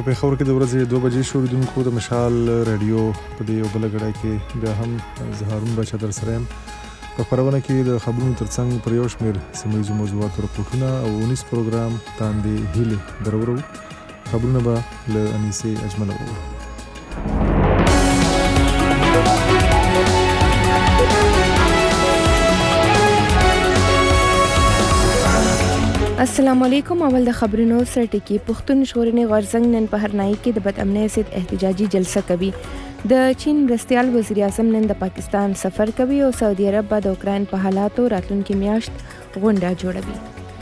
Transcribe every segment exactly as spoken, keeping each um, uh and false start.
پېښور کې د ورځې دوه بجې شو. اوریدونکو د مشال رادیو په دې یو بله ګړۍ کې بیا هم زه هارون بچا در سره یم. په خپرونه کې د خبرونو ترڅنګ پر یو شمېر سیمه ییزو موضوعاتو رپورټونه او اونیز پروګرام تاندې هیلې درورو. خبرونه به له انیسې اجمل وو. السلام علیکم. اول د خبرونو سره ټکی. پښتون ژغورنې غورځنګ نن په هرنایي کې د بد امنۍ ضد احتجاجي جلسه کوي. د چین مرستیال وزیر اعظم نن د پاکستان سفر کوي او سعودي عرب به د اوکراین په حالاتو راتلونکي میاشت غونډه جوړوي.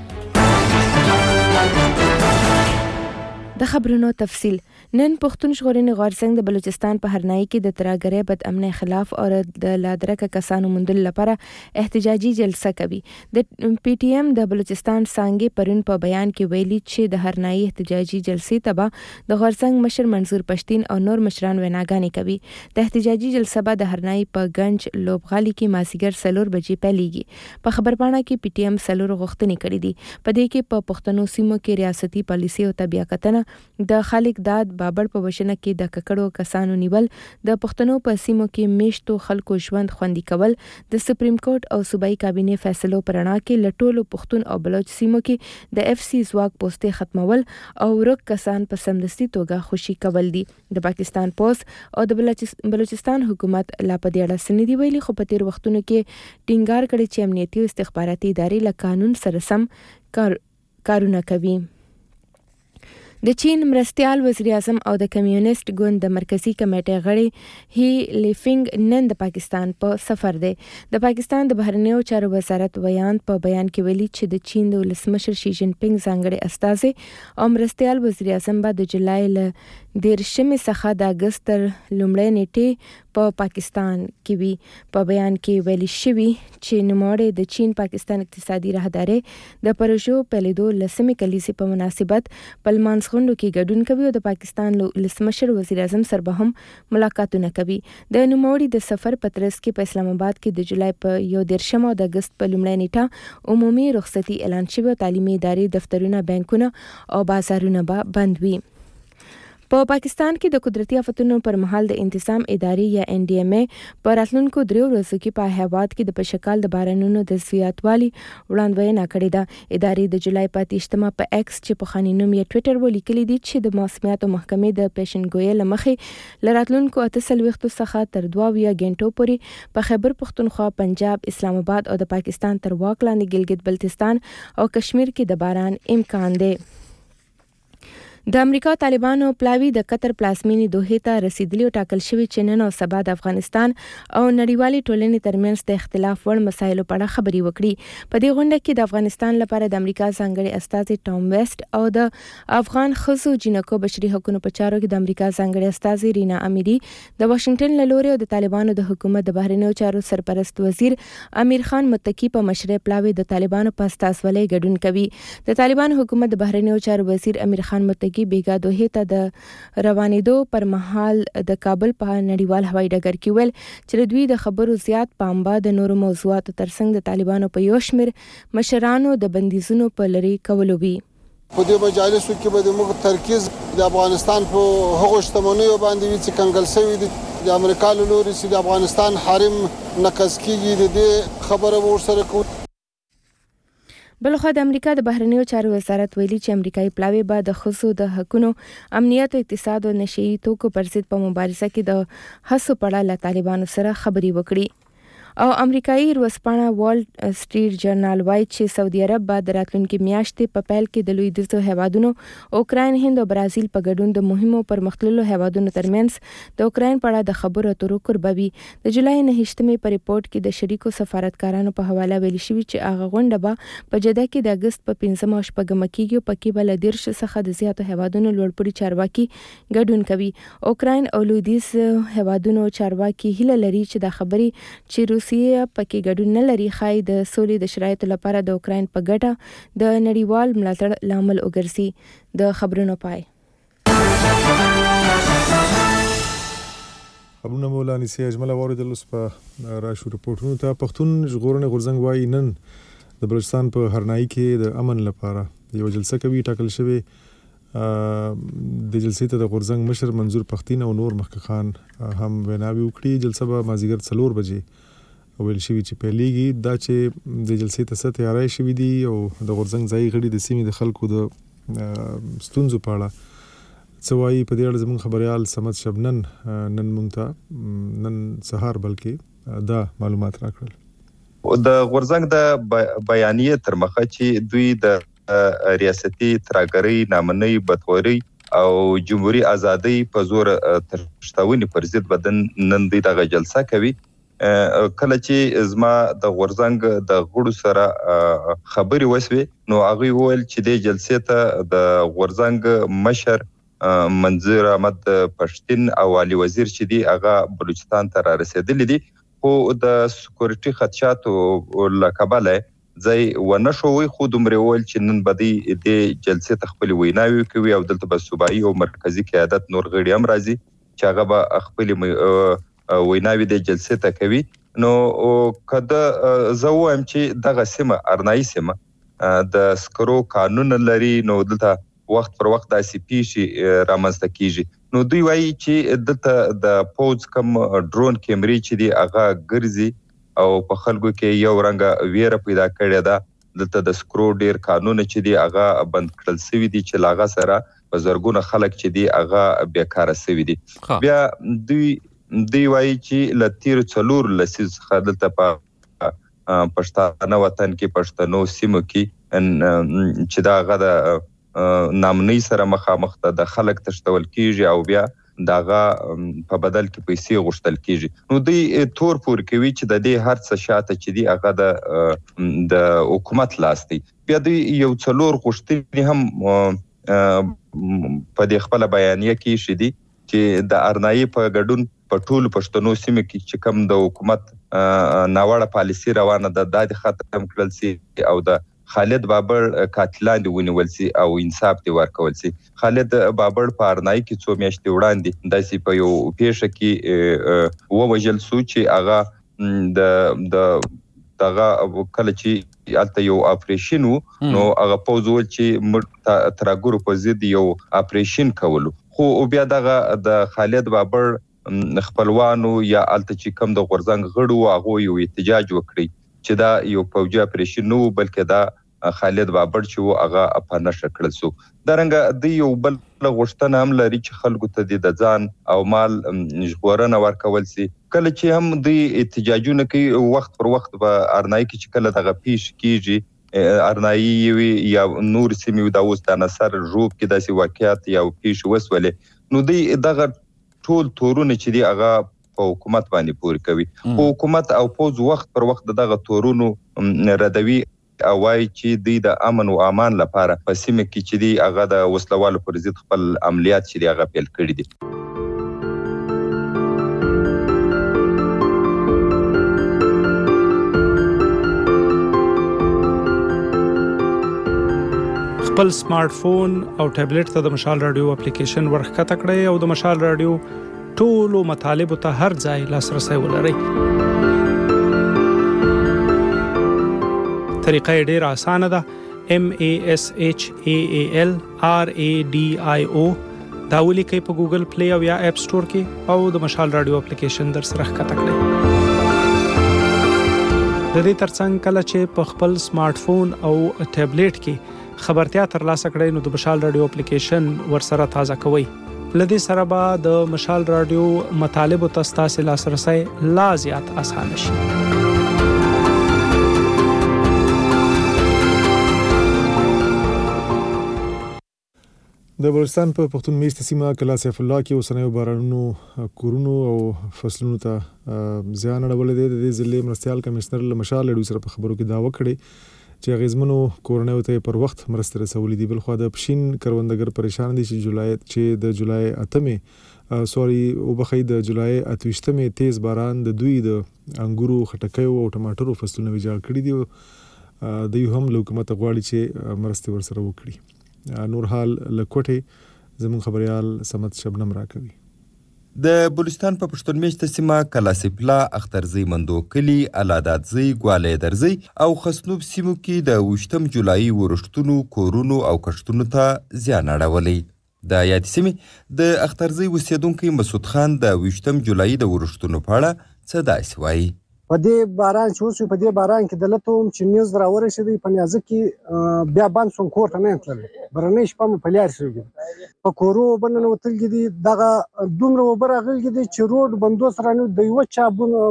د خبرونو تفصیل. نن پښتون ژغورنې غورځنګ د بلوچستان په هرنایي کې د ترهګرۍ بد امنۍ خلاف او د لادرکه کسانو موندلو لپاره احتجاجي جلسه کوي. د پی ټی ایم د بلوچستان څانګې پرون په بیان کې ویلي چې د هرنایي احتجاجي جلسې ته به د غورځنګ مشر منظور پښتين او نور مشران ویناګانې کوي. د احتجاجي جلسه به د هرنایي په گنج لوبغالي کې مازیګر سلور بجې پیلېږي. په خبرپاڼه کې پی ټی ایم سلور غوښتنې کړې دي. په دې کې په پښتنو سیمو کې ریاستي پالیسي او تبعیه کتنه، د خالق داد بابر په وشنه کې د ککړو کسانو نیول، د پښتنو په سیمو کې میشتو خلکو ژوند خوندي کول، د سپریم کورټ او صوبایي کابینې فیصلو پر رڼا کې لټولو پښتون او بلوچ سیمو کې د اف سی ځواک پوسټې ختمول او ورک کسان په سمدستي توګه خوشي کول دي. د پاکستان پوسټ او د بلوچستان حکومت لا په دې اړه څه نه دي ویلي، خو په تیر وختونو کې ټینګار کړی چې امنیتي او استخباراتي ادارې له قانون سره سم کار کارونه کوي. د چین مرستیال وزیر اعظم او د کمیونست ګوند د مرکزی کمیټې غړي هی لیفینګ نن د پاکستان په سفر دی. د پاکستان د بهرنیو چارو وزارت ویان په بیان کې ویلي چې د چین د ولسمشر شي جین پینګ ځانګړي استازي او مرستیال وزیر اعظم به د جولای له دیرشمې څخه د اګست تر لومړۍ نیټې په پاکستان کې وي. په بیان کې ویلي شوي چې نوموړی د چین پاکستان اقتصادي راهدارۍ د پروژو پیلېدو لسمې کلیزې په مناسبت په لمانځغونډو کې ګډون کوي او د پاکستان ولسمشر وزیر اعظم سره به هم ملاقاتونه کوي. د نوموړي د سفر په ترڅ کې په اسلام آباد کې د جولای په یو دیرشم او د اګست په لومړۍ نیټه عمومي رخصتي اعلان شوی او تعلیمي ادارې، دفترونه، بانکونه او بازارونه به بند وي. په پاکستان کې د قدرتي آفتونو پر مهال د انتظام ادارې یا ان ډي ایم اے په راتلونکو دریو ورځو کې په هیواد کې د پشکال د بارانونو د زیاتوالي وړاندوینه کړې ده. ادارې د جولای په اتهشتمه په ایکس چې پخوانی نوم یې ټویټر ولیکلي دي چې د موسمیاتو محکمې د پیشنګویۍ له مخې له راتلونکو اته څلوېښتو څخه تر دوه اویا غنټو پورې په خیبر پښتونخوا، پنجاب، اسلام آباد او د پاکستان تر واک لاندې ګلګت بلتستان او کشمیر کې د باران امکان دی. د امریکا طالبانو پلاوی د قطر پلازمینې دوحې ته رسیدلی او ټاکل شوی چې نن او سبا د افغانستان او نړیوالې ټولنې ترمنځ د اختلاف وړ مسایلو په اړه خبرې وکړي. په دې غونډه کې د افغانستان لپاره د امریکا ځانګړي استازي ټام ویسټ او د افغان ښځو جنکو بشري حقوقو په چارو کې د امریکا ځانګړي استازي رینا امیری، د واشنگټن له لوري او د طالبانو د حکومت د بهرنیو چارو سرپرست وزیر امیر خان متقی په مشرۍ پلاوی د طالبانو په استازولۍ ګډون کوي. د طالبان حکومت د بهرنیو چارو وزیر امیر خان متقی بیګا دوحې ته د روانېدو پر مهال د کابل په نړیوال هوایي ډګر کې ویل چې دوی د خبرو زیات پام به د نورو موضوعاتو ترڅنګ د طالبانو په یو شمېر مشرانو د بندیزونو په لرې کولو وي. په دې مجالسو کې به موږ ترکیز د افغانستان په هغو شتمنیو باندې وي چې کنګل شوي دي د امریکا له لوري چې د افغانستان حریم نقض کېږي. د دې خبره به ورسره کوو. بلخوا د امریکا د بهرنیو چارو وزارت ویلي چې امریکایي پلاوی به د ښځو د حقونو، امنیت، اقتصاد او نشهیي توکو پر ضد په مبارزه کې د هڅو په اړه له طالبانو سره خبرې وکړي. او امریکایي ورځپاڼه والټ سټریټ جرنال وایي چې سعودي عرب به د راتلونکي میاشتې په پیل کې د لویدیځو هیوادونو اوکراین، هند او برازیل په ګډون د مهمو پرمختللو هیوادونو ترمنځ د اوکراین په اړه د خبرو اترو کوربه وي. د جولای نهشتمې په ریپورت کې د شریکو سفارتکارانو په حواله ویلي شوي چې هغه غونډه به په جده کې د اګست په پنځمه او شپږمه کېږي او پکې به له دېرشو څخه د زیاتو هیوادونو لوړپوړي چارواکي ګډون کوي. اوکراین او لویدیځ هیوادونو چارواکي هیله لري چې دا خبرې چې روسیه پکې ګډون نه لري ښایي د سولې د شرایطو لپاره د اوکراین په ګټه د نړیوال ملاتړ لامل وګرځي. د خبرونو پای. خبرونه مولا انیسې اجمل واوریدل. اوس په راشو رپورټونو ته. پښتون ژغورنې غورځنګ وایي نن د بلوچستان په هرنایي کې د امن لپاره یو جلسه کوي. ټاکل شوی د جلسې ته د غورځنګ مشر منظور پښتين او نور مخکخان هم ویناوي وکړي. جلسه به مازیګر څلور بجې ویل شوي چې پیلېږي. دا چې د جلسې ته څه تیاری شوي دي او د غورځنګ ځایي غړي د سیمې د خلکو د ستونزو په اړه څه وایي، په دې اړه زموږ خبریال صمد شبنن نن موږ ته نن سهار بلکې دا معلومات راکړل. د غورځنګ د بیانیې تر مخه چې دوی د ریاستي ترهګرۍ، نامنۍ، بدخورۍ او جمهوریت ازادۍ په زور ترشتاونې پر ضد بدن نن دوی دغه جلسه کوي. کله چې زما د غورځنګ د غړو سره خبرې وسوې نو هغوی وویل چې د جلسې ته د غورځنګ مشر منظور احمد پښتين او علي وزیر چې دی هغه بلوچستان ته را رسیدلی دي، خو د سکیورټي خدشاتو له کبله ځای ونه شوی. خو دومره وویل چې نن به دی د جلسې ته خپلې ویناوې کوي او دلته به صوبایي او مرکزي قیادت نور غړي هم راځي چې هغه به خپلې ویناوې د جلسې ته کوي. نو کده زه وایم چې دغه سیمه ارنایي سیمه د سکرو قانون لري، نو دلته وخت پر وخت داسې پیښې رامنځته کیږي. نو دوی وایي چې دلته د پوز کم ډرون کیمرې چې دی هغه ګرځي او په خلکو کې یو رنګه ویره پیدا کړې ده. دلته د سکرو ډیر قانون چې دی هغه بند کړل شوی دی چې لاغه سره په زرګونه خلک چې دی هغه بیکاره شوی دي. بیا دوی دوی وایي چې ل تیر څلور لسیز خدلته په پښتانه وطن کې پښتنو سیمو کې چې دا غدا نامنۍ سره مخامخ د خلک تشتول کیږي او بیا داغه په بدل کې پیسې غوښتل کیږي. نو دوی تور پور کوي چې د دې هر څه شاته چې دی هغه د د حکومت لاس دی. بیا دوی یو څلور غوښتنې هم په دې خپل بیانیه کې شې دي چې د ارنایي په ګډون په ټولو پښتنو سیمو کې چې کوم د حکومت ناوړه پالیسي روانه ده دا د ختم کړل سي او د خالد بابر قاتلان دی ونیول سي او انصاف دی ورکول سي. خالد بابر په ارنایي کې څو میاشتې وړاندې داسې په یو پیښه کې ووژل سو چې هغه د د دغه کله چې الته یو اپریشن نو هغه پوزول چې ترګورو په ضد یو اپریشن کولو. خو بیا دغه د خالد بابر خپلوانو یا الته چې کم د غورځنګ غړو هغه یو احتجاج وکړي چې دا یو فوجي اپریشن نو بلکې دا خالد بابر چې هغه په نشه کړل سو. درنګ د یو بل غوښتنه هم لري چې خلکو ته د ځان او مال ژغورنه ورکول سي. کله چې هم د احتجاجونه کوي وخت پر وخت به ارنایي کې چې کله دغه پیښ کیږي ارنایي یا نور سیمې د اوس د نصر روب کې داسې واقعیت یا پیښ وسولې نو د دغه ټول تورونه چې دی هغه په حکومت باندې پوري کوي. حکومت او پوز وخت پر وخت دغه تورونو ردوي او وايي چې دوی د امن او امان لپاره په سیمه کې چې دی هغه د وسلوالو پر ضد خپل عملیات چې دی هغه پیل کړی دي. خپل سمارټ فون او ټابلیټ ته د مشال رادیو اپلیکیشن ورخکته کړئ او د مشال رادیو ټولو مطالبو ته هر ځای لاسرسی ولرئ. طریقه یې ډېره اسانه ده. M A S H A A L R A D I O دا ولیکئ په ګوګل پلی او یا اپ سټور کې او د مشال رادیو اپلیکیشن در سره ښکته کړئ. د دې ترڅنګ کله چې په خپل سمارټ فون او ټابلیټ کې خبرتیا ترلاسه کړئ نو د مشال رادیو اپلیکیشن ورسره تازه کوئ. له دې سره به د مشال رادیو مطالبو ته ستاسې لاسرسی لا زیات اسانه شي. د بلوچستان په پښتون میشته سیمه کلا سیف الله کې اوسنیو بارانونو کورونو او فصلونو ته زیان اړولی دی. د دې ضلع مرستیال کمشنر له مشال رادیو سره په خبرو کې دعوه کړې چې اغیزمنو کورنیو ته پر وخت مرستې رسولې دي. بلخوا د پښین کروندګر پریشان دي چې جولای چې د جولای اتمې سوري وبخې د جولای اتوشتمې تیز باران د دوی د انګورو خټکیو او ټماټرو فصلونه ویجاړ کړي دي. دوی هم له حکومت غواړي چې مرستې ورسره وکړي. نور حال لکوټه زمون خبريال سمت شبنم راکوي. د بلوچستان په پښتون میشته سیمه کلاسپلا اخترزی مندو کلی علاداتزی ګوالې درزی او خسنوب سیمو کې د وشتم جولای ورښتونو کورونو او کښتونو ته زیان اړولی د یاد سیمې د اخترزی اوسیدونکو مسعود خان د وشتم جولای د ورښتونو په اړه څه داسې وایي په دې باران چې اوس په دې باران کې د لته هم چې نیوز راورسېدی په نیازه کې بیا بند سوم کور ته نه تللی برنۍ شپه مې په لار شوې په کورو اوبه ننوتلي دي دغه دومره اوبه راغلي دي چې روډ بندوبست رانیو د یوه چا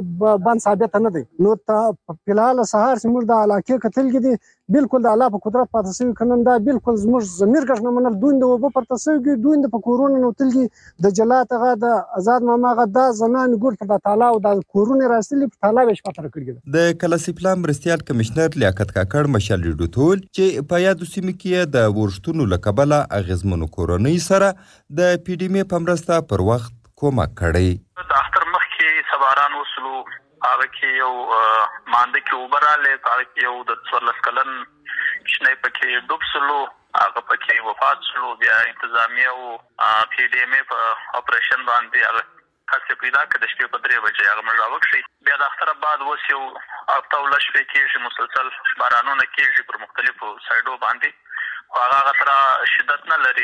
بند ثابته نه دی نو ته په فلحاله سهار چې موږ د علاقې کتلي دي بالکل د الله په قدرت پاتې شوي که نن دا بالکل زموږ ضمیر ګټ نه منل دوی د اوبه پورته شوي دوی د په کورونو ننوتلي د جلات هغه د آزاد ماما هغه دا زنان ګور په د تالا او د کورونې راستلي په تالا به شپه تېره کړې ده د کلاسپلا مرستیال کمشنر لیاقت کاکړ مشال ډوټول چې په یادو سیمو کې د ورښتونو له کبله اغېزمنو کورنۍ سره د پی ډي ام په مرسته پر وخت کومک کړی د اختر مخکې سباران وسلو هغه کې یو مانده کې اوبه راغلې هغه کې یو د څوارلس کلن شنی پکې ډوب سلو هغه پکې وفات سلو بیا انتظامیه او پی ډي ام په اپریشن باندې هغه هڅه پیدا کړه د شپې په درې بجې هغه مړ راوښی بیا د اختر بعد اوس یو هفته ولس شپې کېږي مسلسل بارانونه کېږي پر مختلفو سایډو باندې خو هغه هغه تر شدت نه لري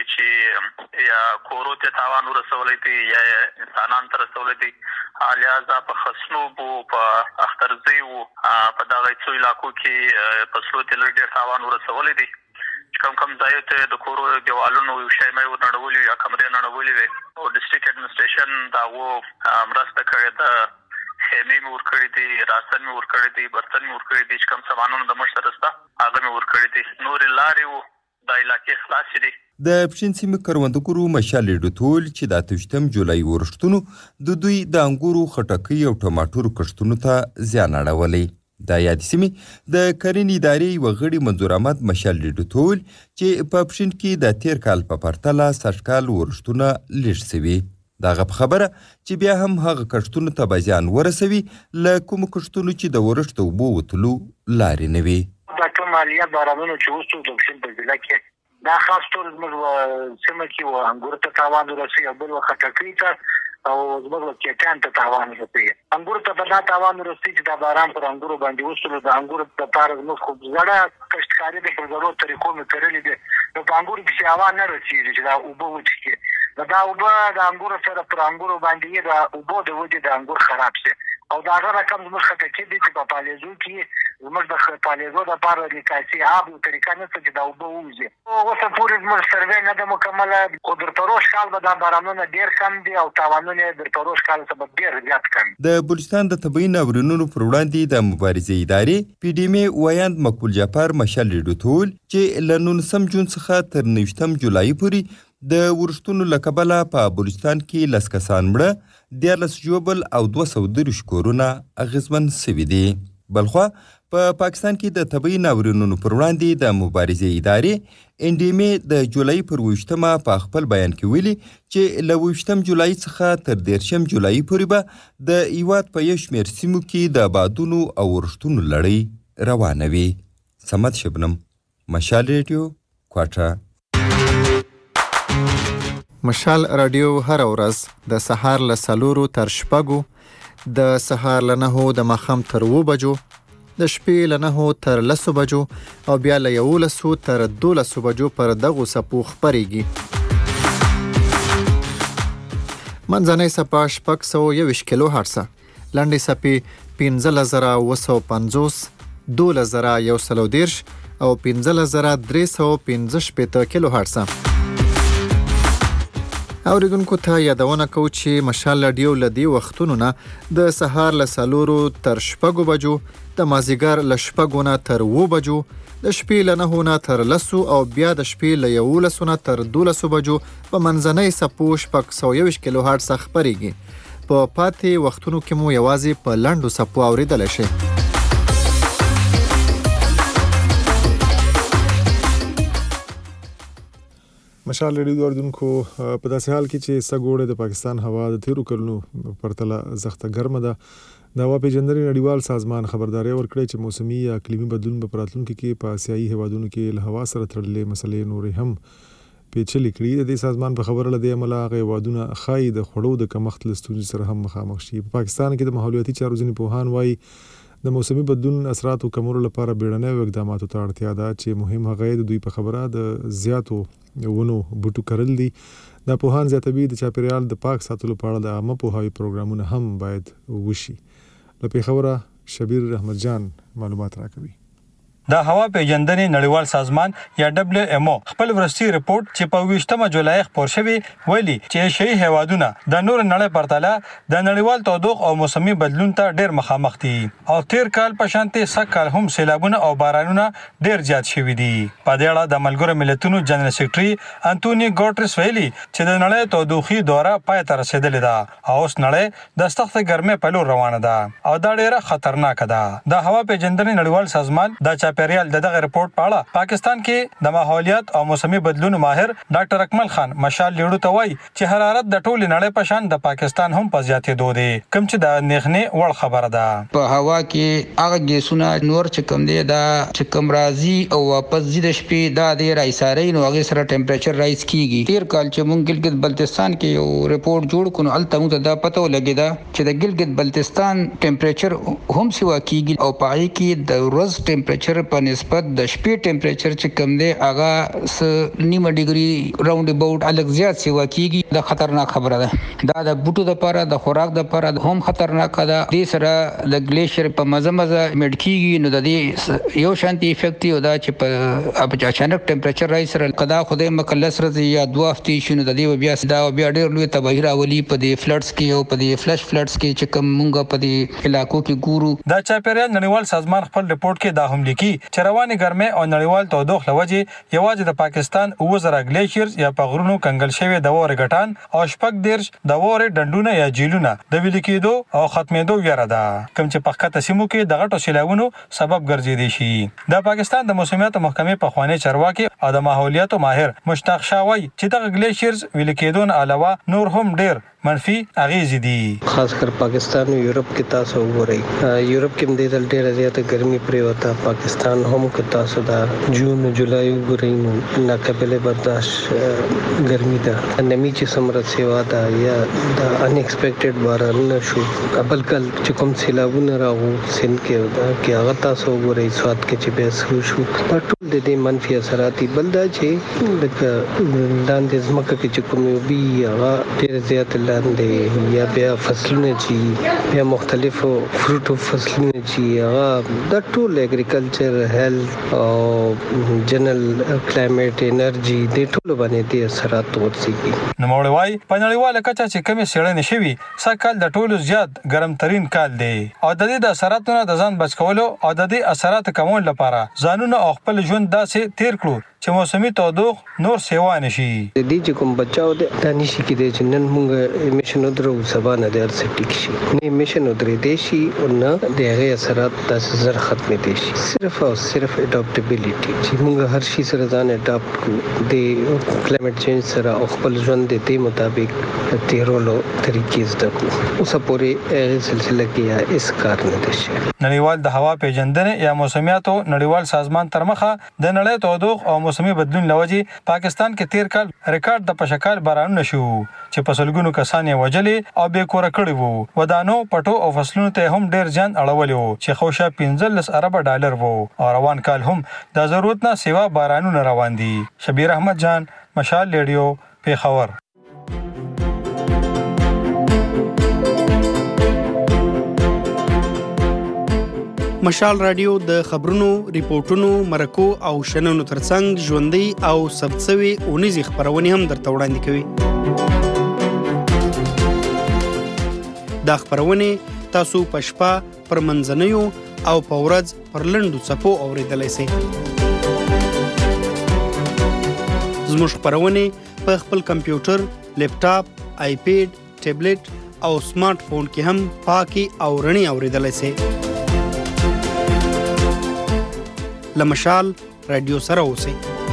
چې یا کورو ته تاوان ورسولی دی یا انسانان ته رسولی دی لہذا په خسنوبو په اخترزیو په دغه څو علاقو کې فصلو ته لږ ډېر تاوان ورسولی دی کم کم ځایو ته د کورو دیوالونو یو شی مې ورنړولي یا کمرې نړولې وې او ډسټرکټ اډمنسټریشن د هغو مرسته کړې ده خیمې مې ورکړې دي راسن مې ورکړې دي برتن مې ورکړې دي چې کوم سامانونه د مړه سره شته هغه مې ورکړې دي نورې لارې وو د علاقې خلاصې دي د پښین سیمې کروندګرو مشال ډوټول چې د اتوشتم جولای ورښتونو د دوی د انګورو خټکۍ او ټماټرو کښتونو ته زیان اړولی د یاد سیمې د کرنې ادارې یوه غړي منظور احمد مشال ډوټول چې په پښین کې د تیر کال په پرتله سږ کال ورښتونه لږ سوي دغه په خبره چې بیا هم هغه کښتونو ته به زیان ورسوي له کومو کښتونو چې د ورښت د اوبو وتلو لارې نه وي دا کوم مالیات بارانونو چې وسو د پښین په ضلع کې دا خاص ټول زموږ سیمه کې و انګور ته تاوان ورسوي او بل وخت خټکۍ ته او زموږ کېټان ته تاوان ورسوي انګور ته به دا تاوان ورسوي چې دا باران پر انګورو باندې وسلو د انګورو لپاره زموږ خو زړه کښتکاري د پر زړو طریقو مې کرلي دي نو په انګورو کې هوا نه رسېږي چې دا اوبه وڅښي دا اوبه د انګورو سره پر انګورو باندې د اوبو د ودې د انګور خراب شي او دا هغه رقم زموږ خټکۍ دي چې په پالیزو کې زموږ د پالیزو دپاره نکاسي آب یو طریقه نشته چې دا اوبه ووځي اوسه پورې زموږ سروې نه ده مکمله خو در پروش کال به دا بارانونه ډېر کم دي او تاوانونه یې در پروش کال څخه به ډېر زیات کم د بلوچستان د طبیعي ناورینونو پر وړاندې د مبارزې ادارې پی ډي ام ویاند مقبول جعفر مشال ډوټول چې له نولسم جون څخه تر نویشتم جولای پورې د ورښتونو له کبله په بلوچستان کې لس کسان مړه دیارلس ژوبل او دوه سوه دېرش کورونه اغېزمن سوي دي بلخوا په پاکستان کې د طبیعي ناورینونو پر وړاندې د مبارزې ادارې ان ډي ام د جولای پر اوویشتمه په خپل بیان کې ویلي چې له اوویشتم جولای څخه تر دېرشم جولای پورې به د هیواد په یو شمېر سیمو کې د بادونو او ورښتونو لړۍ روانه وي صمد شبنم مشال ریډیو کوټه مشال رادیو هر ورځ د سهار له څلورو تر شپږو د سهار له نهو د ماښام تر اووه بجو د شپې له نهو تر لسو بجو او بیا له یولسو تر دولسو بجو پر دغو څپو خپرېږي منځنۍ څپه شپږ سوه یوویشت کیلو هرڅه لنډې څپې پنځلس زره اووه سوه پنځوس دولس زره یو سل او دېرش او پنځلس زره درې سوه پنځه شپېته کیلو هرڅه اوریدونکو ته یادونه کوو چې مشال رادیو له دې وختونو نه د سهار له څلورو تر شپږو بجو د مازدیګر له شپږو نه تر اووه بجو د شپې له نهو نه تر لسو او بیا د شپې له یولسو نه تر دولسو بجو په منځنۍ څپو شپږ سوه یوویشت کیلو هرڅه خپرېږي په پاتې وختونو کې مو یوازې په لنډو څپو اورېدلی شئ مشال ریډیو اوریدونکو په داسې حال کې چې سږ د پاکستان هوا د تیرو کلونو پرتله سخته ګرمه ده د هوا پیژندنې نړیوال سازمان خبرداری ورکړی چې موسمي یا اقلیمي بدلون په راتلونکي کې په آسیایي هیوادونو کې له هوا سره تړلې مسلې نورې هم پیچلې کړي. د دې سازمان په خبره لدی عمله هغه وادونه خای د خړو د کمښت لستونزې سره هم مخامخ شي. په پاکستان کې د ماحولیاتي چارو ځینې پوهان وایي د موسمي بدلون اثراتو کمولو لپاره بیړنیو اقداماتو ته اړتیا ده چې مهم هغه د دوی په خبره د زیاتو ونو بوټو کرل دي. دا پوهان زیاتوي د چاپیریال د پاک ساتلو په اړه د عامه پوهاوي پروګرامونه هم باید وشي. له پیښوره شبیر احمد جان معلومات راکوي. د هوا پیژندنې نړیوال سازمان یا دبليو ام او خپل ورستي رپورت چې په ویشتمه جولای خپور شوی ویلي چې شي هیوادونه د نور نړۍ پرتله د نړیوال تودوخه او موسمي بدلون ته ډېر مخامخ دي او تیر کال په شانتي سکهال هم سیلابونه او بارانونه ډېر زیات شوي دي. په دې اړه د ملګرو ملتونو جنرال سیکریټري انټونی ګوټریس ویلي چې د نړۍ تودوخي دوره پای ته رسیدلې ده او اوس نړۍ د سخت ګرمۍ په لور روانه ده او دا ډېره خطرناک ده. د هوا پیژندنې نړیوال سازمان د چاپیریال دغه رپورت په اړه پاکستان کې د ماحولیات او موسمي بدلون ماهر ډاکټر اکمل خان مشال لیړو ته وایي چې حرارت د ټول نړۍ په شان د پاکستان هم په زیاتېدو دی، کوم چې د اندېښنې وړ خبره ده. په هوا کې هغه ګیسونه نور چې کوم دی دا چې کوم راځي او واپس ځي د شپې دا د رایساري نو هغه سره ټمپریچر رایز کیږي. تیر کال چې مونږ ګلګت بلتستان کې یو رپورت جوړ کړو الته موږ ته دا پته ولګیدا چې د ګلګت بلتستان ټمپریچر هم سیوا کیږي او پای کې د ورځ ټمپریچر په نسبت د شپې ټمپریچر چې کم دی هغه نیمه ډیګري راوند اباوت الګ زیات سیوا کیږي. دا خطرناک خبره ده. دا د بوټو لپاره د خوراک لپاره هم خطرناک ده. د سره د ګلیشر په مزه مزه میډ کیږي نو د دې یو شانتي افیکټ یو دا چې په اچانک ټمپریچر راځي سره قدا خدای مکلس راځي یا دوه هفتې شنو د دې بیا دا بیا ډېر لوی تباہی راولي په دې فلډز کې او په دې فلش فلډز کې چې کوم مونږ په دې علاقو کې ګورو. دا چاپیریال نړیوال سازمان خپل رپورت کې دا هم لیکي چې رواني ګرمۍ او نړیوال تودوخه لوجه یوازې د پاکستان اوه زره ګلیشیرز یا په غرونو کنګل شوی د وره غټان او شپږ دیرش د وره ډنډونه یا جیلونه د ویل کېدو او ختمېدو ویره ده، کوم چې په خطه سیمو کې د غټو سیلاوونو سبب ګرځېدي شي. د پاکستان د موسمیات محکمې په خوانی چارواکي او د ماحولیاتو ماهر مشتاق شاوی چې د ګلیشیرز ویل کېدو نه علاوه نور هم ډېر منفي اغیزې دي. خاص کر پاکستان او یورپ کې تاسو وګورئ یورپ کې د دې ډېر زیاته ګرمي پرې وتا. پاکستان هم کې تاسو دا جون جولای وګورئ نو ناقابل برداشت ګرمي ده. نمی چې سمره سیوا ده یا د ان ایکسپیکټډ باران شو قبل کل چې کوم سیلابونه راغو سن کې دا کې هغه تاسو وګورئ سواد کې چې به شو دا ټول د دې منفي اثرات بل دا چې د لاندې ځمکه کې چې کوم بي هغه ډېر زیات لاندې یا بیا فصلونه چې بیا مختلفو فروټو فصلونه چې هغه د ټول اګریکلچر هیلث او جنرال کلایمټ انرژي د ټول باندې د اثرات ورسیږي. نو موړوي په نړیواله کچه چې کومې سړې نشوي سکهال د ټولو زیات ګرم ترين کال دی او د دې د اثراتونو د ځان بچ کولو او د دې اثرات کمول لپاره ځانونه او خپل ژوند داسې تیر کړو چې موسمي تودوخه نور سیوا نشي. د دې چې کوم بچاو د دانشي کې د جنن مونږ امیشن درو سبا نه د ارسټیک شي نه امیشن درې دي شي او نه د هغه اثرات تاسو زر ختمې دي شي. صرف او صرف اډاپټیبিলিټي چې مونږ هر شي سره ځان اډاپټ کړو د کلایمټ چینج سره او خپل ژوند د دې مطابق تیرولو طریقې زده کړو. اوس پورې هغه سلسله کې اس کار نه دي شي. نړیوال د هوا پیژندنې یا موسمیاتو نړیوال سازمان تر مخه د نړۍ تودوخه او موسمي بدلون لوجه پاکستان کې تیر کال ریکارډ د پشکال بارانونه شو چې په سلګونو کسان یې وجلې او بې کور کړي وو. ودانو پټو او فصلونو ته هم ډیر ځان اړولې وو چې خوشا پنځلس ارب ډالر وو او روان کال هم د ضرورت نه سیوا بارانونه روان دي. شبیر احمد جان مشال ریډیو پیښور. مشال رادیو د خبرونو، ریپورتونو، مرکو او شننو ترڅنګ ژوندۍ او ثبتسوي اونیزي خبرونه هم درته وړاندې کوي. دا خبرونه تاسو په شپه پر منځنیو او په ورځ پر لنډو څپو اوریدلای شئ. زموږ خبرونه په خپل کمپیوټر، لیپټاپ، آیپیډ، ټابلیټ او سمارټ فون کې هم پاکي او رڼي اوریدلای شئ. لمشال رادیو سره اوسئ.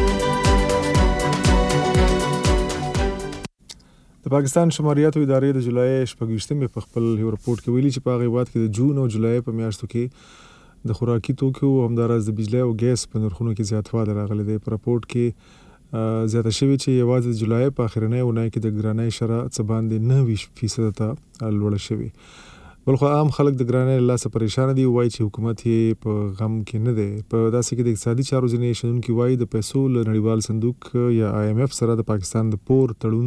د پاکستان شماریاتو ادارې د جولای شپږویشتمې په خپل یو رپورت کې ویلي چې په هغه هیواد کې د جون او جولای په میاشتو کې د خوراکي توکو او همداراز د بجلی او ګیس په نرخونو کې زیاتوالی راغلی دی. په رپورت کې زیاته شوې چې یوازې د جولای په اخرنۍ اونۍ کې د ګرانۍ شرح څه باندې نهه فیصد ته لوړه شوې. بلخو عام خلک د ګرانۍ له لاسه پریشان دي، وایي چې حکومت یې په غم کې نه دی. په داسې کې د اقتصادي چارو ځینې شنونکي وایي د پیسو له نړیوال صندوق یا آی ایم ایف سره د پاکستان د پور تړون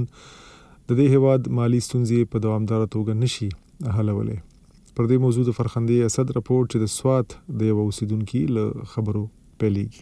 د دې هیواد مالی ستونزې په دوامداره توګه نشي حلولی. پر دې موضوع د فرخندې اسد رپورټ چې د سوات د یو اوسیدونکي له خبرو پیلېږي.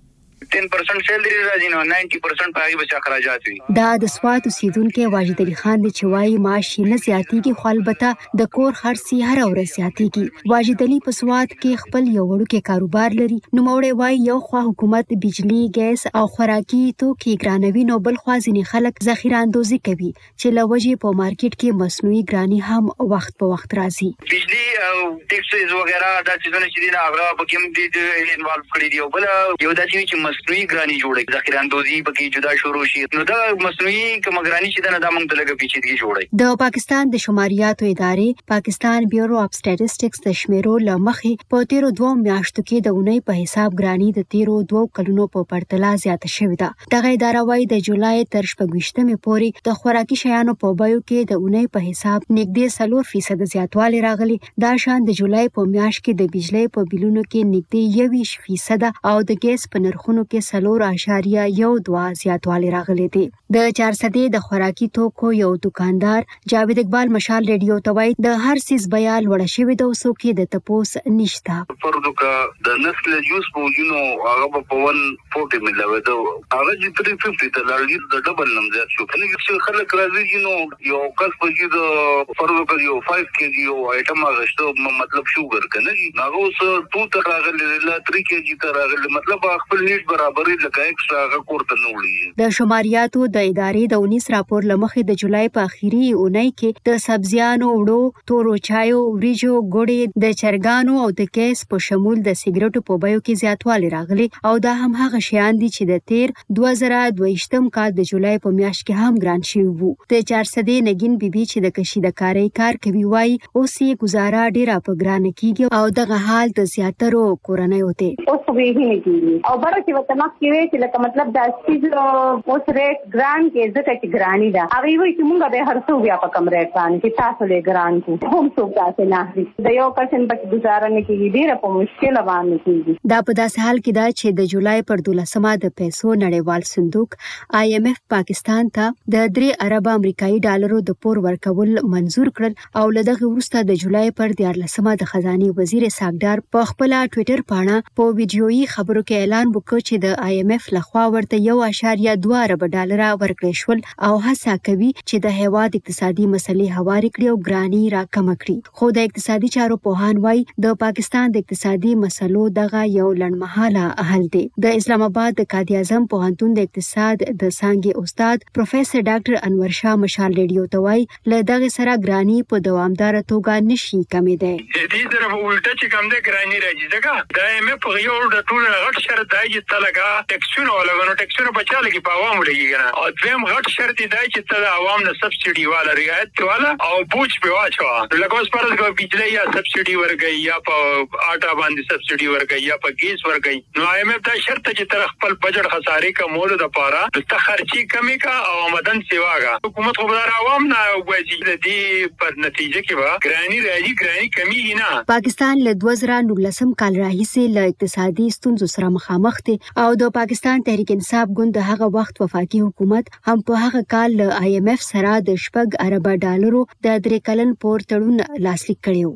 ten percent سیلري راځي نو ninety percent پای به اخراجات وي. دا د سوات اوسیدونکو واجد علي خان د چوي معاش نه زیاتېږي، خو البته د کور خرڅي هر ورځ زیاتېږي. واجد علي په سوات کې خپل یو وړوکی کاروبار لري. نو موړې وای یو خو حکومت بجلی، ګیس او خوراکي توکي ګرانوي، نو بل خو ځینې خلک ذخیره اندوزي کوي چې لوجې په مارکیټ کې مصنوعي ګرانی هم وخت په وخت راځي. بجلی او ټیکسز وغیرہ دا څه نه شي نه هغه په کوم دي انوالو کړی دی، بل یو داسې چې مصنوعي ګرانی جوړي ذخیره اندوزي پکې جدا شروع شي، نو دا مصنوعي کوم ګرانی چې دا موږ ته لګه پیچیدګي جوړي. د پاکستان د شماریاتو ادارې پاکستان بیورو اف سټټیسټکس د شمیرو لمخې په تیرو دوه میاشتو کې د اونۍ په حساب ګرانی د تیرو دوه کلونو په پرتله زیاته شوې ده. دغه اداره وايي د جولای تر شپږویشتمې پورې د خوراکي شیانو په بیو کې د اونۍ په حساب نږدې څلور فیصد زیاتوالی راغلی. دا شان د جولای په میاشت کې د بجلی په بیلونو کې نږدې یوویشت فیصد او د ګیس په نرخونو کې څلور اعشاریه یو دوه زیاتوالی راغلی دی. د چارسدې د خوراکي توکو یو دکاندار جاوید اقبال مشال ریډیو ته وایي د هر سیس بیا لوړه شوې ده، اوس کې د تپوس نشته. پردو کا د نسل جوس په جنو هغه په ون فورټي ملوي ده، هغه چې تhree fifty ته لاړ د ډبل نم زیات شو. کني چې خلک راځي جنو یو کس په جې د پردو کا یو five کېجی یو آیټم غشته، مطلب شوګر کنه هغه اوس two ته راغلی لا three کېجی ته راغلی، مطلب خپل نیټ برابرې لکه ایکسترا هغه کوړه نه وړي. د شماریاتو د ادارې د اونیس راپور لمخې د جولای په اخیری اونۍ کې د سبزیانو، وړو، تورو چایو، وریجو، ګوړې، د چرګانو او د ګیس په شمول د سیګریټو په بیو کې زیاتوالی راغلی، او دا هم هغه شیان دي چې د تیر دوه زره دوهویشتم کال د جولای په میاشت کې هم ګران شوي وو. د چارسدې نګین بیبي چې د کشیدکارۍ کار کوي وایي اوس یې ګزاره ډیره په ګرانه کیږي، او دغه حال د زیاترو کورنیو دی. اوس به یې نه کیږي او بره چې وته مخ کې وي چې لکه مطلب د چیز اوس ریټ ګران کې ځکه چې ګرانی ده، هغه وایي چې مونږ به هر څو بیا په کم ریټ باندې چې تاسو له ګران کو هم څو تاسو نه اخلي، د یو پرسنټ په گزاره نه کیږي، ډیره په مشکل باندې کیږي. دا په داسې حال کې ده چې د جولای پر دولسمه د پیسو نړیوال صندوق آی ایم ایف پاکستان ته د درې ارب امریکایي ډالرو د پور ورکول منزور کړل، او له دغه وروسته د جولای پر دیارلسمه د خزانه وزیر ساګدار په خپل ټوئیټر باندې په ویډیويي خبرو کې اعلان وکړ چې د آی ایم ایف لخوا ورته یو اعشاریه دوه ارب ډالر ورکړل شول، او هڅه کوي چې د هیواد اقتصادي مسلې هواري کړي او ګرانی راکم کړي. خو د اقتصادي چارو پوهان وایي د پاکستان د اقتصادي مسلو دغه یو لړمحاله حل دی. د اسلام آباد د قائد اعظم پوهنتون د اقتصاد د څانګې استاد پروفیسور ډاکټر انور شاه مشال ریډیو ته وایي له دغه سره ګرانی په دوامدار توګه نشي کمېدای. دې طرف الټه چې کم ده ګرانی راځي، ځکه د ایم ایف یو د ټول غټ شرط دی چې تلګه ټیکسونه ولګنو، ټیکسونه په چاله کې په عوام لګي کنه، او دویم غټ شرط دی چې تل عوام نه سبسيډي والا رعایت والا او بوج په واچو، لکه اوس پرځ کو بجلی یا سبسيډي ورګي یا په آټا باندې سبسيډي ورګي یا په ګیس ورګي. نو ایم ایف دا شرط چې تر خپل بجټ خسارې کومولو د پاره د خرچي کمی کا او آمدن سیواګه حکومت خو بلار عوام نه وځي، د دې پر نتیجه کې به ګرانی راځي، ګرانی کمی نه. پاکستان له دوه زره نولسم کال راهیسې له اقتصادي ستونزو سره مخامخ دی، او د پاکستان تحریک انصاف ګوند د هغه وخت وفاقي حکومت هم په هغه کال له آی ایم ایف سره د شپږ ارب ډالرو د درې کلن پور تړون لاسلیک کړی و.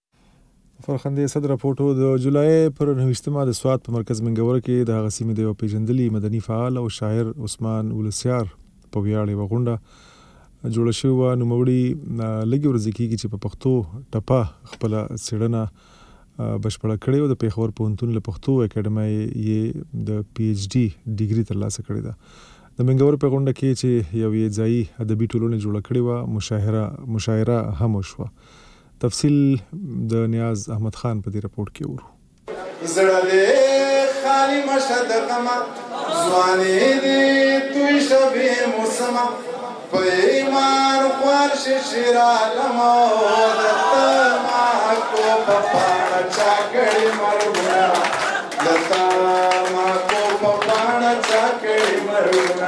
فرخندې صدر راپورټو د جولای پر نهویشتمه د سوات په مرکز منګور کې د هغه سیمې د یو پیژندلي مدني فعال او شاعر عثمان ولسیار په ویاړ یوه غونډه جوړه شوې وه. نوموړي لږې ورځې کېږي چې په پښتو ټپه خپله څېړنه بشپړه کړې وه. د پېښور پوهنتون له پښتو اکاډمۍ یې د پی ایچ ډي ډیګري ترلاسه کړې ده. د منګور په غونډه کې چې یو یې ځایي ادبي ټولنې جوړه کړې وه، مشاعره مشاعره هم وشوه. تفصیل د نیاز احمد خان په دې راپورټ کې ورو. زړه دې خالي مشهد غما ځواني دې توي شبي موسما په ایمان خوار ششیر عالم دتا ما کو پپا چا کړي مرګ دتا ما کو پپا چا کړي مرګ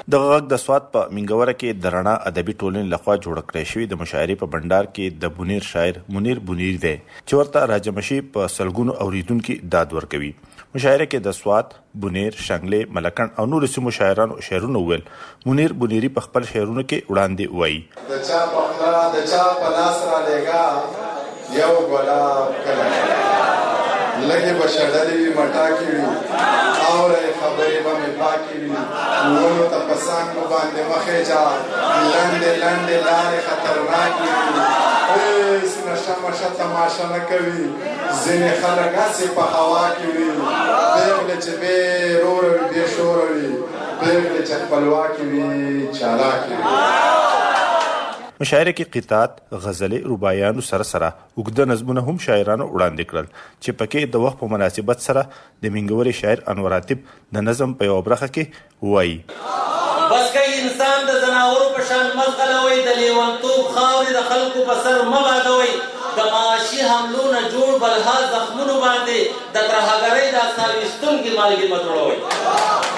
د غږ د سواد په منګوره کې د رڼا ادبي ټولنې لخوا جوړ کړی شوی د مشاعرې په بندر کې د بونیر شاعر منیر بونیر دی چې ورته راجمشي په سلګونو اوریدونکو داد ورکوي. مشاعره کې د سواد، بونیر، شنګلې، ملکن او نور سیمو شاعرانو شعرونه ویل. منیر بونیری په خپل شعرونو کې وړاندې وایي: د چا په خلا د چا په لاس را لګا یو ګلاب کله لګي بشړلې وي مټاکي وي او له خبرې به مې پاکي وي ورونو ته پسان کو باندې مخې جا لاندې لاندې لارې خطرناکي وي اوس نشه مشه تماشا نه کوي ځینې خلک هسې په هوا کې وي پېغلې چې بې روره وي بې شوره وي پېغلې چې خپلواکي وي چالاکي وي. مشاعره کې قطعات، غزلې، رباعیانو سره سره اوږده نظمونه هم شاعرانو وړاندې کړل چې پکې د وخت په مناسبت سره د منګورې شاعر انور عاطف د نظم په یو برخه کې وایي: بس که انسان د زناورو په شان مزغلوي د لیونتوب خاورې د خلکو په سر مبادوي د معاشي حملو نه جوړ بلها زخمونو باندې د ترهګرۍ د ساویستونکي مالګې متوړوي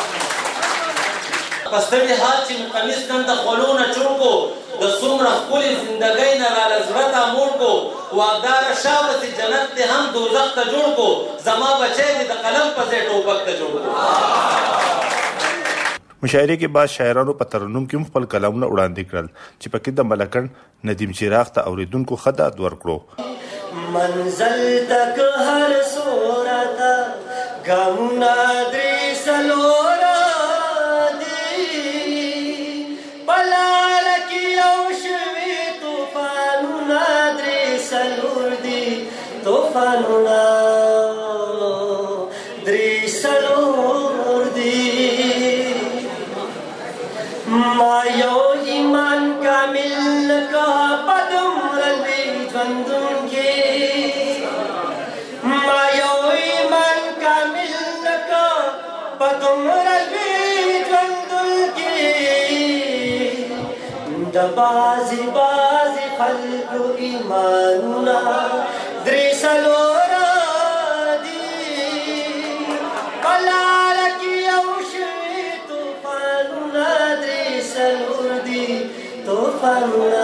پستوي حال چې مقمیص نن د خولو نه چوړ کو د څومره ښکلې زندګۍ نه راله زړه ته موړ کو واګداره شاوره چې جنت دې هم دوزخ ته جوړ کو زما بچی دې د قلم په ځای ټوپک ته جوړ کو. مشاعره کې بعض شاعرانو په ترنم کې خپل کلامونه وړاندې کړل چې پکې د ملکن ندیم چراغ ته اوریدونکو خدات ورکړو: منزل تک هر صورت غمنا درې سلورا طوفاننا درې سلور دي ما یو ایمان کامل کا پدمر لوی ژوندون کې ما یو ایمان کامل کا پدمر لوی ژوندون کې د بازي بازي خلق ایماننا درې سلورا دي بلاره کې یو شوي طوفانونه درې سلور دي طوفانونه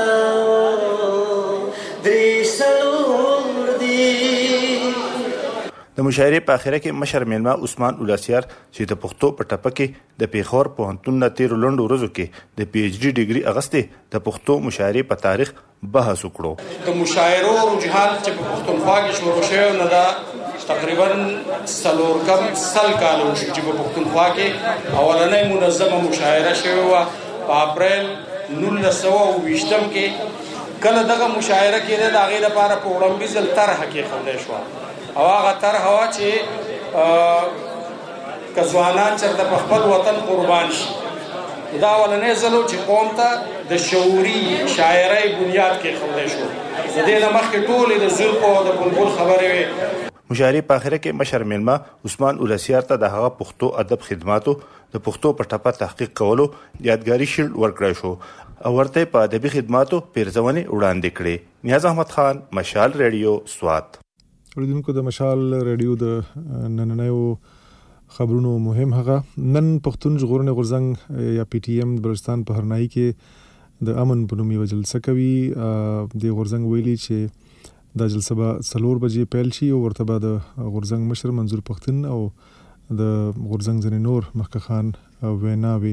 درې سلور دي. د مشاعرې په اخره کې مشر میلمه عثمان اولاسیار چې د پښتو په ټپه کې د پیښور پوهنتون نه تیرو لنډو ورځو کې د پی ایچ ډي ډیګري اغستې د پښتو مشاعرې په تاریخ بحث وکړو. د مشاعرو رجحان چې په پښتونخوا کې شروع شوی نه دا تقریبا څلور کم سل کال وشو چې په پښتونخوا کې اولنۍ منظمه مشاعره شوې وه په اپریل نولس سوه اوه ویشتم کې. کله دغه مشاعره کېده د هغې لپاره په وړاندیز طرحه کېښودی شوه او هغه طرحه وه چې که ځوانان چېرته په خپل وطن قربان شي دا اولنی ځل و چې قوم ته د شعوري شاعرۍ بنیاد کېښودی شو. د دې نه مخکې ټولې د زلفو او د بلبل خبرې وې. مشاعرې په اخره کې مشر میلمه عثمان اولاسیار ته د هغه پښتو ادب خدماتو د پښتو په ټپه تحقیق کولو یادګاري شیلډ ورکړی شو او ورته په ادبي خدماتو پیرزونې وړاندې کړې. نیاز احمد خان، مشال ریډیو، سوات. اوریدونکو د مشال ریډیو د نننیو خبرونو مهم هغه نن پښتون ژغورنې غورځنګ یا پی ټی ایم بلوچستان په هرنايي کې د امن په نوم یوه جلسه کوي. د غورځنګ ویلي چې دا جلسه به څلور بجې پیل شي او ورته به د غورځنګ مشر منظور پښتون او د غورځنګ ځینې نور مخکښان ویناوي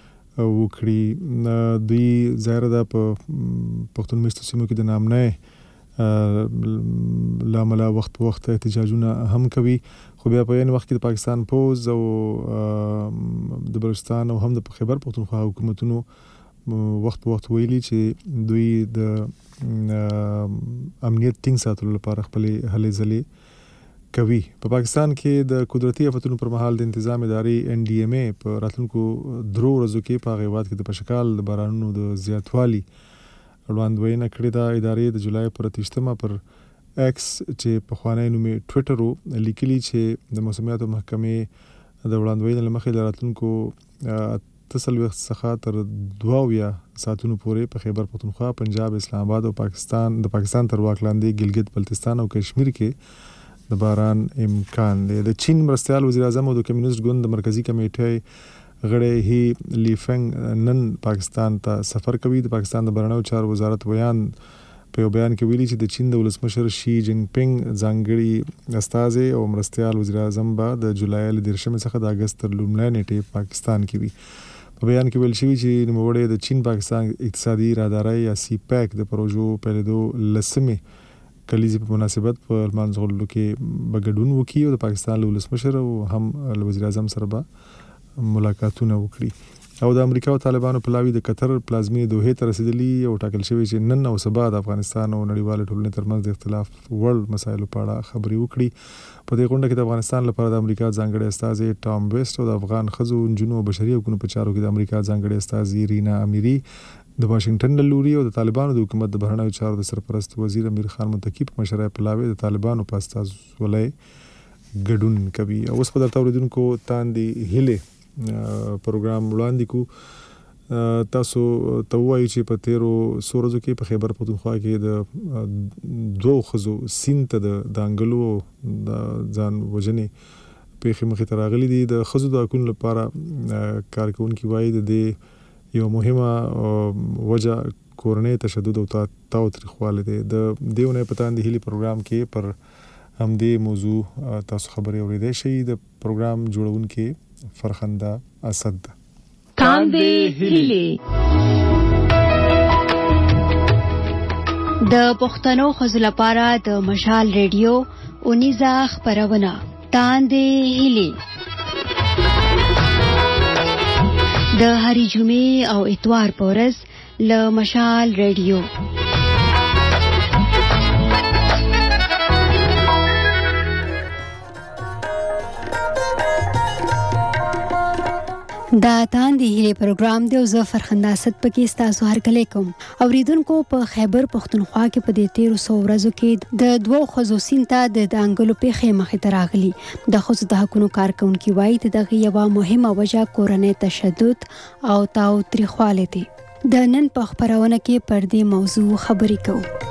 وکړي. دوی ظاهره ده په پښتون میشتو سیمو کې د نامنۍ لامله وخت په وخت احتجاجونه هم کوي خو بیا په یو وخت کې د پاکستان پوز او د بلوچستان او هم د خیبر پختونخوا حکومتونو وخت په وخت ویلي چې دوی د امنیت ټینګ ساتلو لپاره خپلې هلې ځلې کوي. په پاکستان کې د قدرتي آفتونو پر مهال د انتظام ادارې ان ډي ام اي په راتلونکو درو ورځو کې په هغه هیواد کې د پشکال د بارانونو د زیاتوالي وړاندوینه کړې ده. ادارې د جولای پر اتیشتمه پر ایکس چې پخوانی نوم یې ټویټر و لیکلي چې د موسمیاتو محکمې د وړاندوینې له مخې د راتلونکو اته څلوېښت څخه تر دوه اویا ساعتونو پورې په خیبر پختونخوا، پنجاب، اسلام آباد او پاکستان د پاکستان تر واک لاندې ګلګت بلتستان او کشمیر کې د باران امکان دی. د چین مرستیال وزیر اعظم او د کمیونست ګوند د مرکزی کمیټې غړی هی لیفنګ نن پاکستان ته سفر کوي. د پاکستان د بهرنیو چارو وزارت بیان په بیان کې ویلي چې د چین د ولسمشر شي جین پینګ ځانګړي استازي او مرستيال وزیر اعظم به د جولای ل دیرشمې څخه د اگست تر لومړۍ نیټې پاکستان کې وي. په بیان کې ویل شوی چې نوموړی د چین پاکستان اقتصادي رادارۍ یا سی پیک د پروژو پیلېدو لسمې کلیزي په مناسبت په المانزغلو کې بګډون وکړي او د پاکستان ولسمشر او هم وزیر اعظم سره به ملاقاتونه وکړي. او د امریکا او طالبانو په لاوی د قطر پلازمې دوه ته رسیدلی او ټاکل شوی چې نن او سبا د افغانستان او نړیوال ټولنې ترمنځ د اختلاف وړ مسایلو په اړه خبرې وکړي. په دې غونډه کې د افغانستان لپاره د امریکا ځانګړي استازي ټام ویسټ او د افغان خزو جنو بشري حقوقو په چارو کې د امریکا ځانګړي استازي رینا امیری د واشنگټن له لوري او د طالبانو د حکومت د بهرنیو چارو د سرپرست وزیر امیر خان متقی په مشرۍ په لاوی د طالبانو په استازولۍ ګډون کوي. اوس په درته اوریدونکو تاندې هله پروګرام وړاندې کو. تاسو ته وایي چې په تیرو سورزو کې په خیبر پختونخوا کې د دوه خزو سین ته د دانګلو د ځان وجنې په مخې ته راغلي دي. د خزو د حقوقو لپاره کارکونکو وایي د دې یو مهمه وجه کورنۍ تشدد او تاوتریخواله دی. د دیونه پتان دی هلي پروګرام کې پر همدې موضوع تاسو خبرې اورېدای شئ. د پروګرام جوړونکو فرخنده اسد تاندې هلي د پښتنو خزو لپاره د مشال ریډیو اونیزه خبرونه تاندې هلي د هری جمعې او اتوار په ورځ له مشال ریډیو. دا تاندې هلي پروګرام دی او زه فرخنده اسد پکې ستاسو هر کله کوم. اوریدونکو په خیبر پختونخوا کې په دې تیرو سو ورځو کې د دوه خزو سین ته د دانګلو پیښې مخې ته راغلي. د خزو د حقوقو کارکونکو وایي چې دغه یوه مهمه وجه کورنۍ تشدد او تاوتریخواله دي. د نن په خبرونه کې پر دې موضوع خبرې کوو.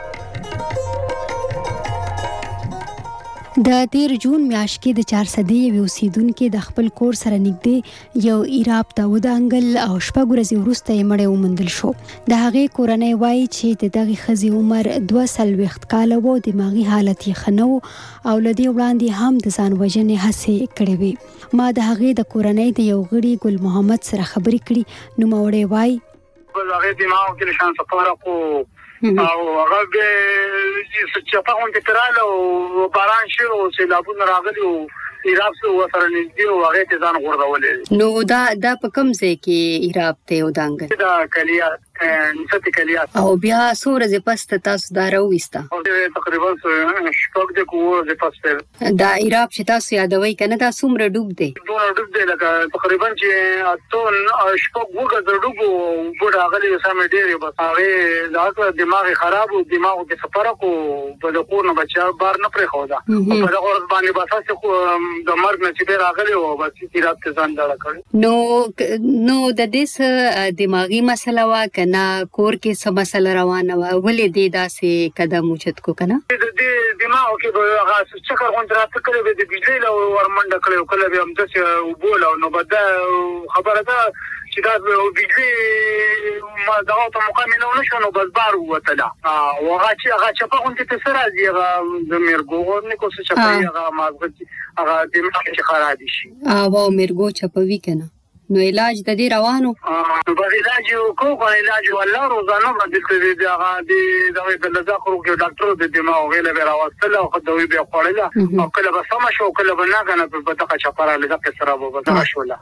د تیر جون میاشت کې د چار سدې یو اوسیدونکو د خپل کور سره نږدې یو ایراب ته ودانګل او شپږ ورځې وروسته یې مړ وموندل شو. د هغې کورنۍ وایي چې د دغې ښځې عمر دوه څلوېښت کاله و، دماغي حالت یې ښه نه و او له دې وړاندې هم د ځان وژنې هڅې کړې وې. ما د هغې د کورنۍ د یو غړي ګل محمد سره خبرې کړي. نوموړی وایي هغې دماغ کې نشان سفاره کو او هغه به چې په اون کې تراله او باران شو او سیلابونه راغلي او ایراب سره وسره نږدې او هغه ته ځان غوړولې. نو دا دا په کوم ځای کې ایراب ته ودانګل؟ دا کلیات نسته کلیات. او بیا څو ورځې پس تاسو دا راوېسته؟ تقریبا شپږ د کوو د پس دا ایراب چې تاسو یادوي کنه دا څومره ډوب دی؟ دوه ډوب دی لکه تقریبا چې اته شپږ وګړه ډوب او بډا غلي سمې ډېرې بس هغه د دماغ خراب او دماغ کې سفر کو په کور نه بچا بار نه پرې خو دا په دغه ورځ باندې باسه خو د مرګ نه چې راغلی او بس ایراب ته ځان ډاله کړ. نو نو د دې دماغي مسله وا نه کور کې څه مسله روانه و ولې دې داسې قدم اوچت کو کنه؟ د دې دماغ کې هغه څه کار غونډه راته کړې به د بجلی له ورمنډه کړې کله به هم د وبول او نو بد خبره ده چې دا بجلی ما دا په مقام نه ونشو نو بس بار وته دا او هغه چې هغه چې په غونډه ته سره دی هغه د میرګو نه کو څه چپي هغه مازغه هغه دماغ چې خراب شي او میرګو چپوي کنه. نو علاج د دې روانو نو به علاج کو کو علاج والله روزانه باندې دې هغه دې دغه د لزاخرو کې ډاکټر د دماغ غیله به راوستل او خدوی به خوړل او کله به سم شو کله به نه غنه په دغه چپره لږه سره به دغه شوله.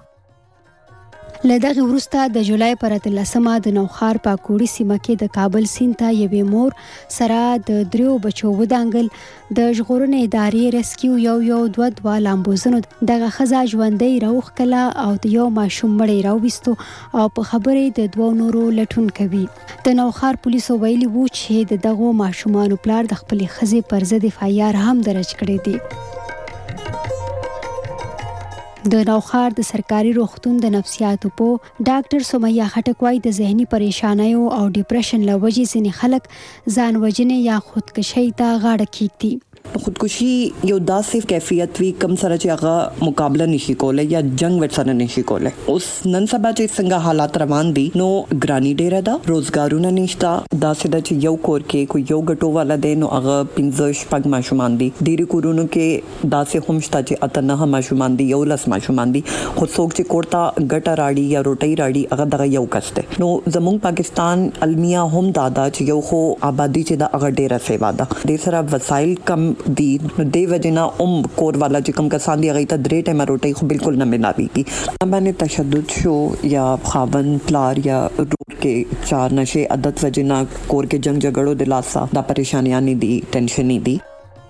لدغه ورسته د جولای پر اتلسمه د نوخار په کوړی سیمه کې د کابل سیند ته یوې مور سره د دریو بچو ودانګل. د ژغورنې ادارې ریسکیو یو یو دوه دوه لامبوزنو دغه خزا ژوندۍ راوخ کله او د یو ماشوم مړی راوستو او په خبرې د دوه نورو لټون کوي. د نوخار پولیسو ویلي وو چې د دغه ماشومانو پلار د خپل خزې پر ضد فایار هم درج کړی دی. د نوخار د سرکاري روغتون د نفسیاتو په ډاکټر سمیه خټکوای د ذهني پریشانایو او ډیپریشن له وجې ځینې خلک ځان وژنې یا خودکشي ته غاړه کیږي. خودکشي یو داسې کیفیت وی کم سره چې هغه مقابله نشي کولای یا جنگ ورسره نشي کولای. اوس نن سبا چې څنګه حالات روان دي نو ګرانی ډیره ده، روزګارونه نشته، داسې د چې یو کور کې کوئی یو غټو والا دی نو هغه پنځه شپږ ماشومان دي، ډیری کورونو کې داسې هم شته چې اته نه ماشومان دي، یو لس ماشومان دي، خو څوک چې کورتا ګټه راړي یا روټي راړي هغه دغه یو کس دی. نو زموږ پاکستان المیه هم دادا چې یو خو آبادی چې د هغه ډیره سیوا ده، ډیر سره وسایل کم دي، نو دی وجنا ام کور والا چې کم کسان دي هغه ته درې ټیمه روټي خو بالکل نه ملاويږي. باندې تشدد شو یا خاون پلار یا روټ کې چار نشه عادت وجنا کور کې جنگ جګړو د لاسا دا پریشانیاں نه دي، ټینشن نه دي.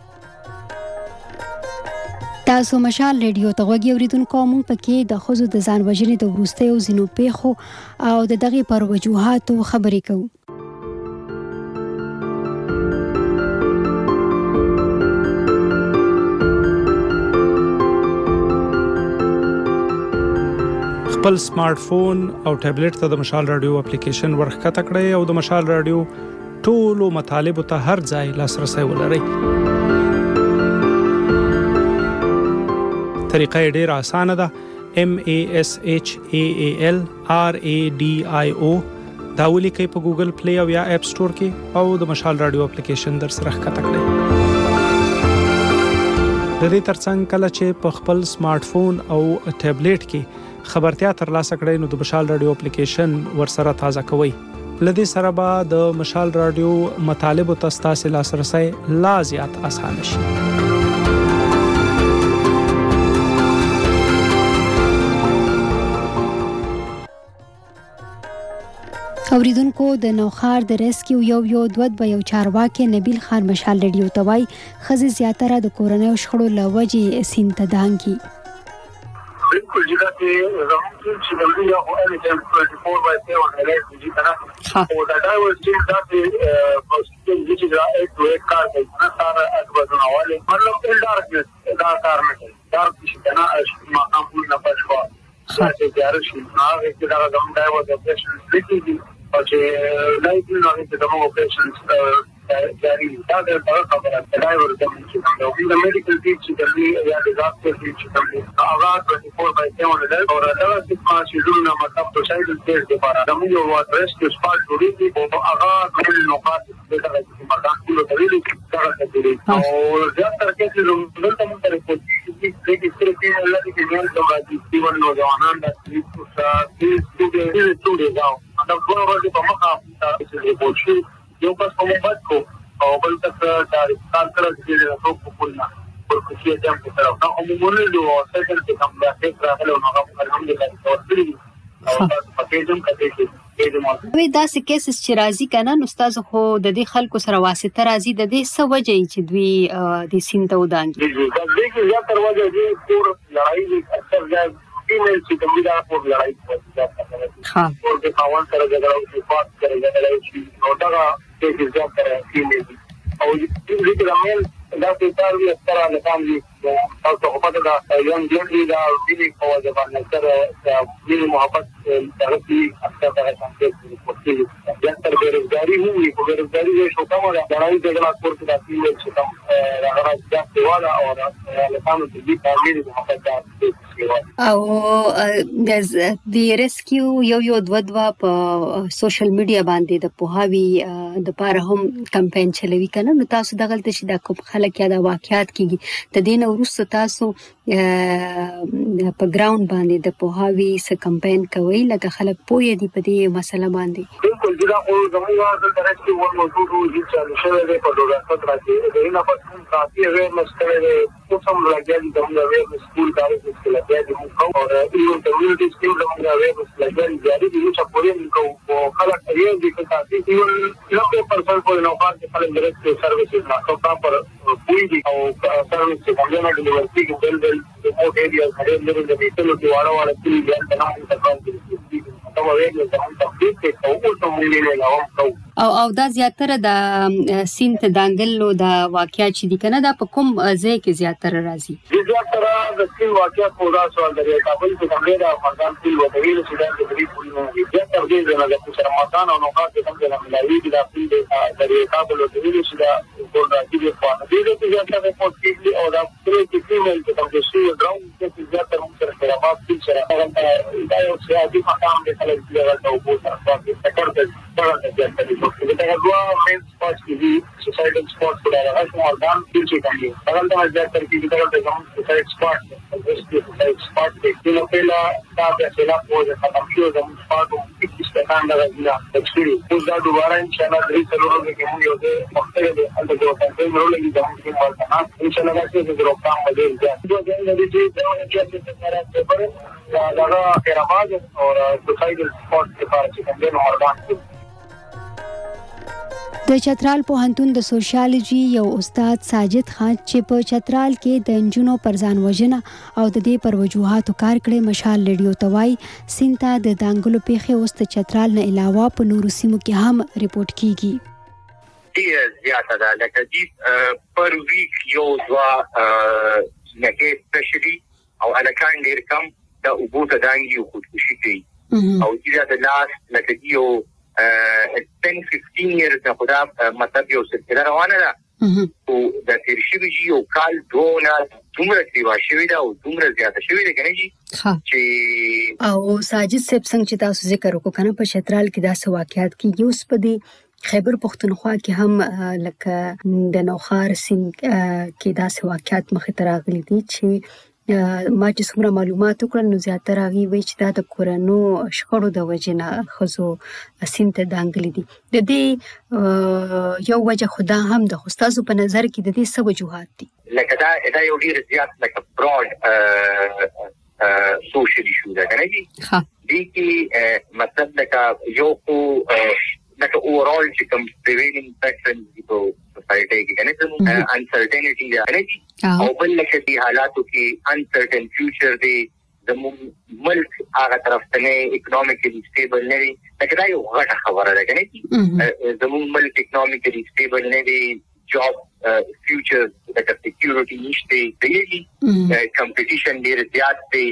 تاسو مشال ریډیو ته غوږی اوریدونکو، موږ پکې د خوځو د ځان وژنې د وروستیو ځینو پیښو او د دغې پر وجوهاتو خبرې کوو. خپل سمارټ فون او ټابلیټ ته د مشال رادیو اپلیکیشن ورخکته کړئ او د مشال رادیو ټولو مطالبو ته هر ځای لاسرسی ولرئ. طریقه یې ډېره اسانه ده. M A S H A A L R A D I O دا ولیکئ په ګوګل پلی او یا اپ سټور کې او د مشال رادیو اپلیکیشن در سره ښکته کړئ. د دې ترڅنګ کله چې په خپل سمارټ فون او ټابلیټ کې خبرتیا ترلاسه کړئ نو د مشال رادیو اپلیکیشن ورسره تازه کوئ. لدې سره به د مشال رادیو مطالبو ته ستاسو لاسرسی لا زیات اسانه شي. اوریدونکو د نوخار د ریسکیو یو یو دوت به یو چارواکي نبیل خان مشال ریډیو ته وایي ښځې زیاتره د کورنیو شخړو له وجې سیند ته دانګي. بالکل جدا کې زموږ چې بلدي یا خو الی ټایم چوبیس بای سیون هلای دي کنه او دا دا ول چې دا چې په سیستم کې دا ایک تو ایک کار کوي نه سره اګوزونه والے مطلب الډارک دا کار نه کوي دا چې کنه ما هم پوره نه پښوا چې تیار شي هغه چې دا کوم دا و د پیشن سټیټي او چې لایټ نه هغه د موږ پیشن جاری دا د خبره ده دا ورته چې د میډیکل ټیم چې د یا د ډاکټر ټیم چې د هغه چوبیس بای سیون ده او دا چې ما چې زونه مطلب په شایل ټیسټ لپاره د موږ یو اډرس کې سپارټ جوړیږي او هغه د نوکات د هغه چې مردان ټول ته ویلي چې دا کوي او زیاتره کې چې دلته موږ ته رپورټ کیږي چې څه کې الله دې دې نو راځي چې نوجوانان د دې څه دې څه دا دا ورته په مخه چې رپورټ شي یو کس په موبایل کو او بل تک تاریخ کار کړی چې د ټوپ په نه پر کوشش یم په طرف نو عمومي له سیکنډ کې کوم دا څه راغله نو الحمدلله ورته او پکې جام کته وی دا سې کیسز چې راځي کنه نو استاد خو د دې خلکو سره واسطه راځي د دې څه وجه چې دوی د سینته ودانګي دا دې یا تر وجه دې پور لړای اکثر ځای فیمیل چې کومه دا پور لړای کوي ها او د پاون سره جګړه او فاس سره جګړه شي نو دا چې ځکه تر فیمیل او دې د رامل دا چې تاسو یې ستاره نه کوي تاسو په پټه دا یو جنډي دا دې په وجه باندې سره د محبت ترتي اکثر دا څنګه کوي یا تر بیروزګاری وي په بیروزګاری یې شو کومه دا راځي دغه کورس دا فیمیل چې کوم راغلی دا سیواله او له تاسو دې تعامل محبت دا او د ریسکیو یو یو دو دوا په سوشل میډیا باندې د پوهاوی د پاره هم کمپاین چلوي کنه نو تاسو دغلت شي د کوم خلک یا د واقعیت کیږي ته دین ورسته تاسو په ګراوند باندې د پوهاوی س کمپاین کوي لکه خلک پوهې دي په دې مسله باندې بالکل دا خو زموږ د ریسکیو ور موضوع دي چې شوه د په ډوګه سره کې د نه پاتې کافي اویرنس کړي څه سم راځي د موږ سکول کاري کې لګیا دي او یو د کمیونټي سکیم د موږ اویرنس لګیا دي چې پورې کو خلک یې دي چې کافي یو نوي پرسنټ په نوکار کې خلک ډایرکټ سرویسز نه کوي پر پوي دي او سرویس چې کومه ډیلیوري کې بل بل او ایریا هغه لري د بیتلو کې واړه واړه چې بیا د نامو څخه دا وایي چې هم تخفیف او اوس هم موږ نه لاوم او او دا زیاتره د سینت دانګلو د واقعیت چې دي کنه دا په کوم ځای کې زیاتره راځي؟ زیاتره د سین واقعیت په داسې سوال دی کابل کې کومه د افغانستان په وطني سودان کې د پولیسو زیاتره دې نه د رمضان او نوقات کې کوم د ملایي د خپل د کابل او د ویلو سودان په داسې کې په دې کې زیاتره په پوسټ او د خپل کې فیمل کې کوم د شي ګراوند کې زیاتره موږ سره خلافات کې سره دا یو سیاسي مقام دی چې د او په سره ټکر د څنګه د دا غوا مین سپورت کې سوسایټل سپورت په اړه راځي مردان چې کوي دا د زیاتره کې د کوم سوسایټ سپورت د سوسایټ سپورت کې نو په لا دا د خلاف وځه ختم شو د سپورت په ستان دا راځي تشکیل اوس دا دوباره ان شاء الله درې څلورو کې موږ یو څه مختلف دي ان د کمپاین رول کې د موږ په اړه ان شاء الله چې د روکام بدل ځي دوه ځای د دې د چې سره په دا خیرآباد او سوسایټل سپورت لپاره چې کوم د مردان د چترال پوهنتون د سوشیالوجي یو استاد ساجد خان چې په چترال کې د انجونو پر ځان وژنه او د دې پر وجوهاتو کار کړي مشال لډیو توای سینتا د دانګلو پیخي اوس د چترال نه علاوه په نورو سیمو کې هم ریپورت کیږي. ډیر زیاته ده لکه چې پر ویک یو دوا لکه سپیشلی او الکان ډیر کم د وګړو دانګي خودکشي کوي او چې د لاس لکه یو ten fifteen years نه خدا مطلب یو سلسله روانه ده او د تیر شوی یو کال دوه دومره سیوا شوی دا او دومره زیاته شوی ده کنه جی چې او ساجد صاحب څنګه چې تاسو ذکر وکړو کنه په چترال کې داسې واقعیت کې یو سپدي خیبر پختونخوا کې هم لکه د نوخار سیند کې داسې واقعیت مخې ته راغلي دي چې ما چې څومره معلومات وکړل نو زیاتره هغه وی چې دا د کورونو شخړو د وجنه خزو سینت دانګلي دي د دې یو وجه خدا هم د استادو په نظر کې د دې څه وجوهات دي لکه دا دا یو ډیر زیات لکه براډ سوشل ایشو ده کنه جی ها دي کې مطلب لکه یو کو لکه اوورال چې کوم پریویلینګ فیکټرز دي په سوسایټي کې کنه څه انسرټینټی ده کنه جی او بل لکه دي حالاتو کې انسرټن فیوچر دی د ملک هغه طرف ته اکونومیکلی سټیبل نه دی لکه دا یو غټه خبره ده کنه جی زموږ ملک اکونومیکلی سټیبل نه دی جاب فیوچر لکه سکیورټي نشته دی کمپټیشن ډیر زیات دی.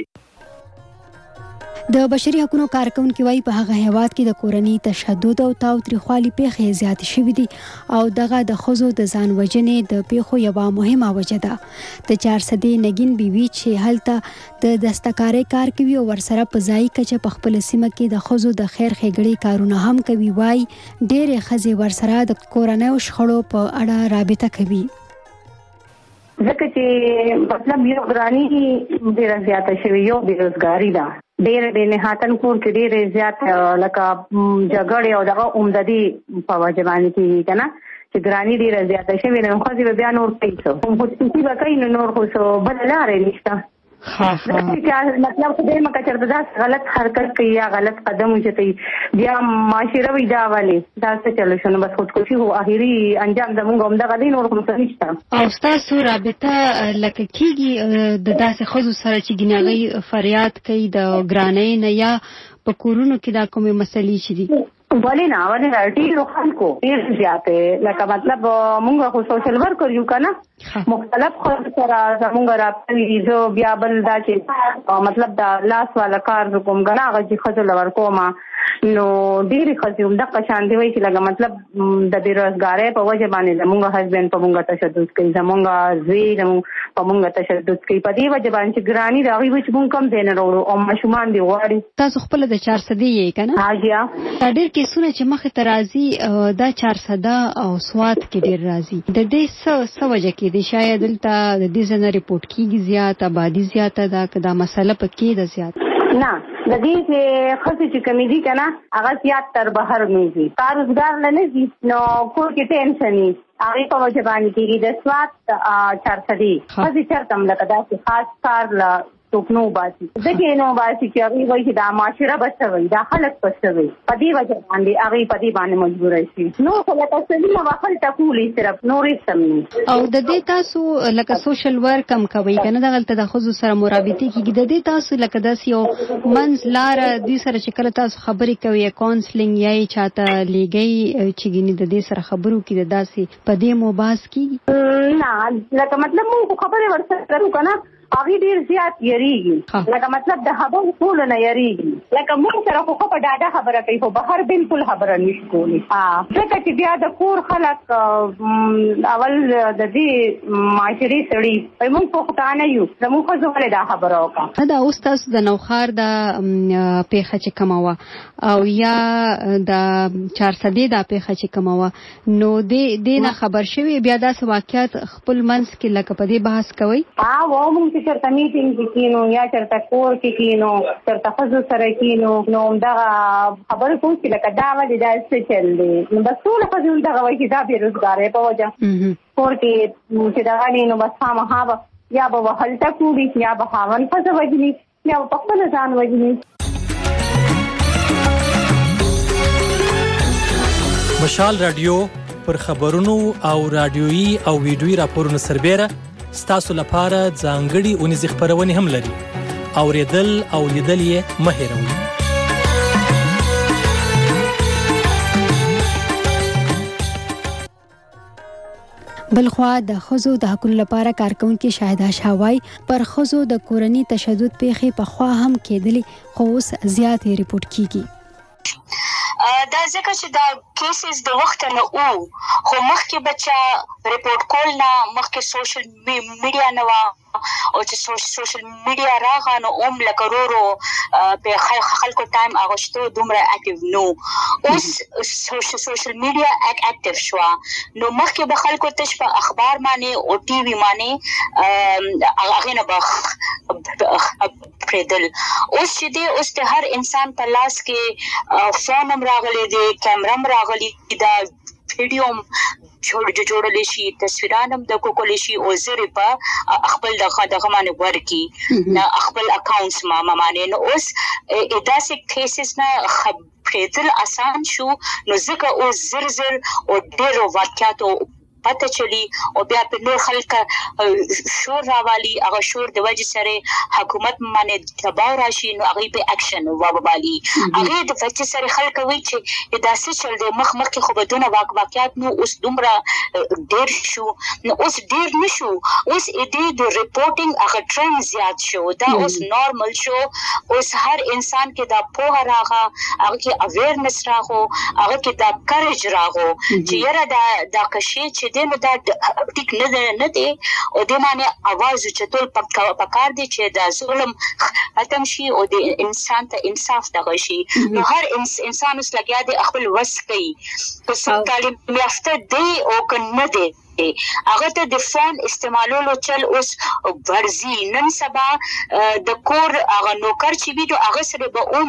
د بشري حقوقو کارکونکو وايي په هغه هیواد کې د کورنۍ تشدد او تاوتریخوالي پیښې زیات شوې دي او دغه د خزو د ځان وژنې د پیښو یو مهمه وجه ده. د چار سدي نګین بیوی چې هلته د دستکارۍ کار کوي او ورسره په ځای کې په خپل سیمه کې د خزو د خیر ښېګړې کارونه هم کوي وايي ډېرې خزې ورسره د کورنۍ شخړو په اړه رابطه کوي. ځکه چې مطلب یو ګرانی ډیره زیاته شوی یو بیروزګاری ده ډېر د نهاتن کور کې ډېر زیات لکه جګړې او دغه عمددي په وجه باندې کې کنه چې ګرانی ډېر زیات شوی نو خو دې بیا نور پیسو هم په څه به کین نور خو سو بل لارې نشته ها ها مطلب خو دې مکه چرته دا غلط حرکت کوي یا غلط قدم وچتي بیا معاشره وی دا والی دا څه چلو شنو بس خودکشي هو اخیری انجام زموږ هم دغه دین ورکوم څه نشته او تاسو رابطه لکه کیږي د داسې خزو سره چې ګناغي فریاد کوي د ګرانۍ نه یا په کورونو کې دا کومه مسلې شي دي ولې نه ولې نه ډېر خلکو ډېر زیاتې لکه مطلب موږ خو سوشل ورکر یو کنه مختلف خلک سره زموږ راپوي زه بیا بل دا چې مطلب دا لاس والا کار کوم غنا غږی خزل ورکوم نو ډېر خزم د قشان دی وای چې لکه مطلب د بیروزګارۍ په وجه باندې زموږ هسبند په موږ تشدد کوي زموږ زوی زموږ په موږ تشدد کوي په دې وجه باندې چې ګرانی راغی چې موږ کم دین وروړو او مشومان دی غواړي تاسو خپل د چار سدي یې کنه هاجیا ډېر کیسونه چې مخ ته راځي دا چار سده او سواد کې ډېر راځي د دې څه څه وجه کې دی شاید دلته د دې ځنه ریپورت کیږي زیات آبادی زیاته ده کدا مسله پکې ده زیات نه د دې چې خصوصي چې کمیټي کنه هغه زیات تر بهر میږي کاروبار نه دي نو کور کې ټینشن ني هغه په وجه باندې کېږي د سواد چار سدي خصوصي چرته ملګری دا خاص کار لا څوک نو باسي ځکه نو باسي چې هغه وایي چې دا معاشره بسوي دا خلک بسوي په دې وجه باندې هغه په دې باندې مجبور شي نو خلک اصلي نو خپل ټکولي صرف نورې سمني او د دې تاسو لکه سوشل ورک هم کوي کنه دا غلطه د خصوص سره مرابطه کیږي د دې تاسو لکه داس یو منځ لار د سره چې کله تاسو خبرې کوي کونسلینګ یا چاته لګي چې ګینه د دې سره خبرو کې د داسې په دې موباس کیږي نه لکه مطلب مو خبره ورسره کړو کنه هغه ډیر زیات یریږي لکه مطلب د خبرو کول نه یریږي لکه موږ سره خو په ډاډه خبره کوي خو بهر بالکل خبره نشي کولی ها ځکه چې بیا د کور خلک اول د دې معاشري سړي موږ په خدانه یو زموږ خو زول دا خبره وکړه دا اوس تاسو د نوخار د پیخه چې کماوه او یا د چار سدې د پیخه چې کماوه نو دې دې نه خبر شوی بیا داس واقعیت خپل منځ کې لکه په دې بحث کوي ها و موږ چرته میټینګ کې کینو یا چرته کور کې کینو چرته خزو سره کینو نو دا خبره کوم چې لکه دا ولې دا څه چل دی نو بس ټول خزو دا وایي چې دا بیروزګار په وجه کور کې چې دا غني نو بس ما هغه یا به وهلته کوي یا به هاون خزو وجني یا په خپل ځان وجني مشال رادیو پر خبرونو او رادیويي او ویډیويي راپورونو سربېره ستاسو لپاره ځانګړي اونیزې خبرونه هم لري اوریدل او لیدل یې مه هېروئ بلخوا د خزو د حقوقو لپاره کارکونکو شاهده شاوای پر خزو د کورنۍ تشدد پیښې په خوا هم کېدلې خو اوس زیاتې ریپورت کیږي دا ځکه چې دا کیسز د وخت نه او خو مخکې بچا ریپورت کول نه مخکې سوشل میډیا نه وا او چې سوشل میډیا راغانو اوم لکرورو په خلکو ټایم اغوستو دومره اکټیو نو اوس سوشل میډیا اکټیو شو نو مخکې به خلکو تش په اخبار باندې او ټي وي باندې هغه نه بخ پردل اوس چې دی اوس ته هر انسان په لاس کې فون هم راغلی دی کیمرا هم راغلی دا ویډیو جوړ جوړل شي تصویران هم د کوکول شي او زری په خپل دغه دغه باندې ورکی نه خپل اکاونټس ما باندې نو اوس اداسه کیسز نه خبرېدل آسان شو نو ځکه او زر زر او ډېر واقعاتو پته چلی او بیا په نور خلک شور راوالي هغه شور د وجه سره حکومت باندې دباو راشي نو هغه په اکشن وابالي هغه د وجه سره خلک وی چې دا څه چل دی مخ مخ خو بدون واقعیت نو اوس دومره ډیر شو نو اوس ډیر نشو اوس دې د ریپورټینګ هغه ټرند زیات شو دا اوس نارمل شو اوس هر انسان کې دا پوهه راغه هغه کې اویرنس راغو هغه کې دا کریج راغو چې یره دا دا کشي چې دنه دا ټیک نه نه دی او د معنی आवाज چتول پکار دی چې دا ظلم ختم شي او د انسان ته انصاف دغه شي نو هر انسان اوس لګیا دی خپل وس کوي په تعلیم یافته دی او کنه دی هغه ته د فون استعمالولو چل اوس ورزي نن سبا د کور هغه نوکر چې ویډیو هغه سره به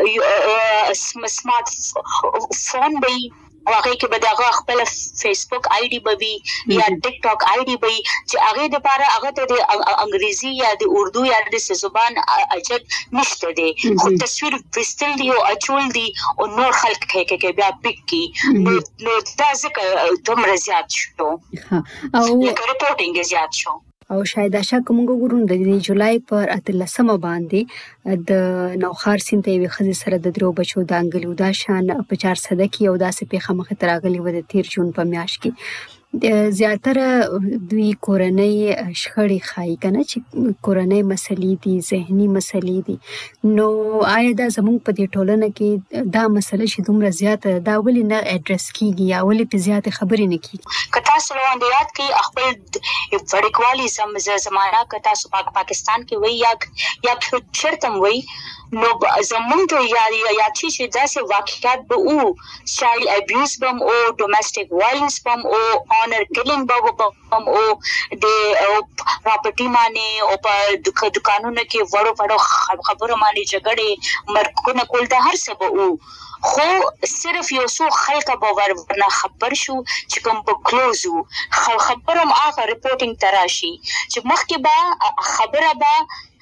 اوم سمارټ فون به هغه کې به دغه خپل فیسبوک آی ډي به وي یا ټیک ټاک آی ډي به چې هغه د لپاره هغه ته د انګریزي یا د اردو یا د زبان اجت نشته دی خو تصویر وستل دی او اچول دی او نور خلک کې بیا پک کی نو دا ځکه دومره زیات شو او ریپورټینګ زیات شو او شاید آشا کوم ګورون د جولای پر اتلسمه باندې د نوخار سیند ته وي خزي سره د درو بچو د انګلیودا شان په چار صده کې او داسې پیخه مخ تراغلی و د تیر جون په میاش کې زیاتره دوی کورنۍ شخړې خای کنه چې کورنۍ مسلې دي ذهني مسلې دي نو آیا دا زموږ په دې ټولنه کې دا مسله چې دومره زیاته دا ولې نه اډرس کیږي یا ولې په زیاته خبرې نه کیږي کتا سلوان دی یاد کی خپل وړکوالي سم زمانہ کتا سو پاکستان کې وای یا یا چرتم وای نو زمونږ ته یا یا چې داسې واقعیت به او چایلډ ابیوز بم او ډومېسټک وایلنس بم او آنر کلینګ بم او د پراپرټي باندې او په دکانونو کې وړو وړو خبرو باندې جګړې مرګونه کول د هر څه به او خو صرف یو څو خلک به ورنه خبر شو چې کوم په کلوزو خبرم هغه ریپورټینګ تراشي چې مخکې به خبره به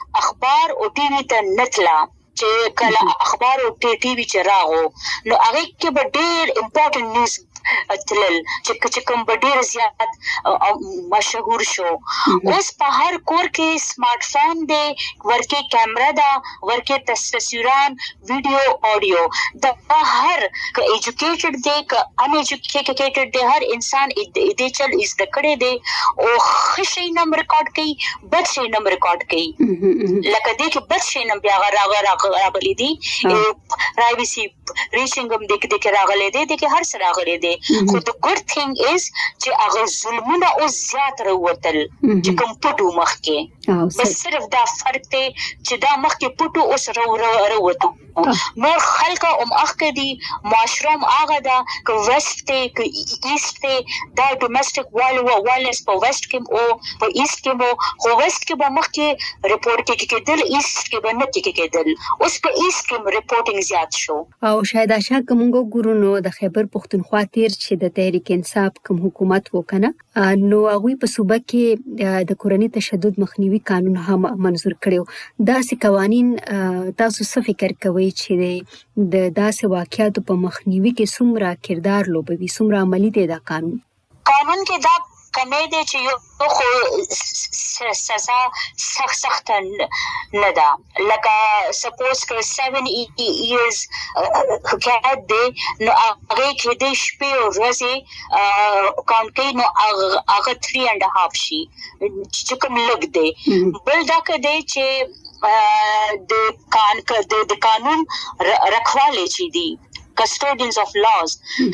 اخبار او ټي وي ته نتلا چې کله اخبار او ټي وي چې راغو نو هغه کې به ډېر امپورټنت نیوز تلل چې چې کوم ډېر زیات مشهور شو. اوس په هر کور کې سمارټ فون دی، ورکه کیمرا دا، ورکه تصویران، ویډیو، اډیو، دا هر ک ایجوکیټډ دی ک ان ایجوکیټډ دی، هر انسان دې چل از د کړه دی او خشي نم ریکارډ کوي، بد شي نم ریکارډ کوي، لکه دې کې بد شي نم بیا راغ راغلي دي، پرایویسی ریچینګ هم دې کې راغلي دي، دې کې هر څه راغلي دي. خو د ګډ تھنګ از چې هغه ظلمونه او زیات راوتل چې کوم پټو مخ کې، بس صرف دا فرق دی چې دا مخ کې پټو اوس راوتو نور خلک هم اخ دي، معاشره هم هغه دا ک ویسټ ته ک ایست ته دا ډومېسټک وایلنس په ویسټ کې او په ایست کې مو، خو ویسټ کې به مخ کې رپورټ کې کېدل، ایست کې به نه کې کېدل، اوس په ایست کې رپورټینګ زیات شو. او شاید آشا کومګو ګورونو د خیبر پختونخوا تیر چې د تحریک انصاف کوم حکومت وکنه نو هغه په صوبه کې د کورنۍ تشدد مخنیوي قانون هم منظور کړو. داسې قوانین تاسو څه فکر کوئ چې د داسې واقعاتو په مخنیوي کې څومره کردار لوبوي، څومره عملی دی دا قانون؟ قانون کې دا کمې دی چې یو خو سزا سخت سخت نه ده، لکه سپوز که سیون ایئرز قید دی نو هغه کې د شپې او ورځې کاونټ کوي نو هغه تھری اینڈ هاف شي چې کوم لږ دی. بل دا که دی چې د کان د قانون رکھواله چې دی custodians of laws،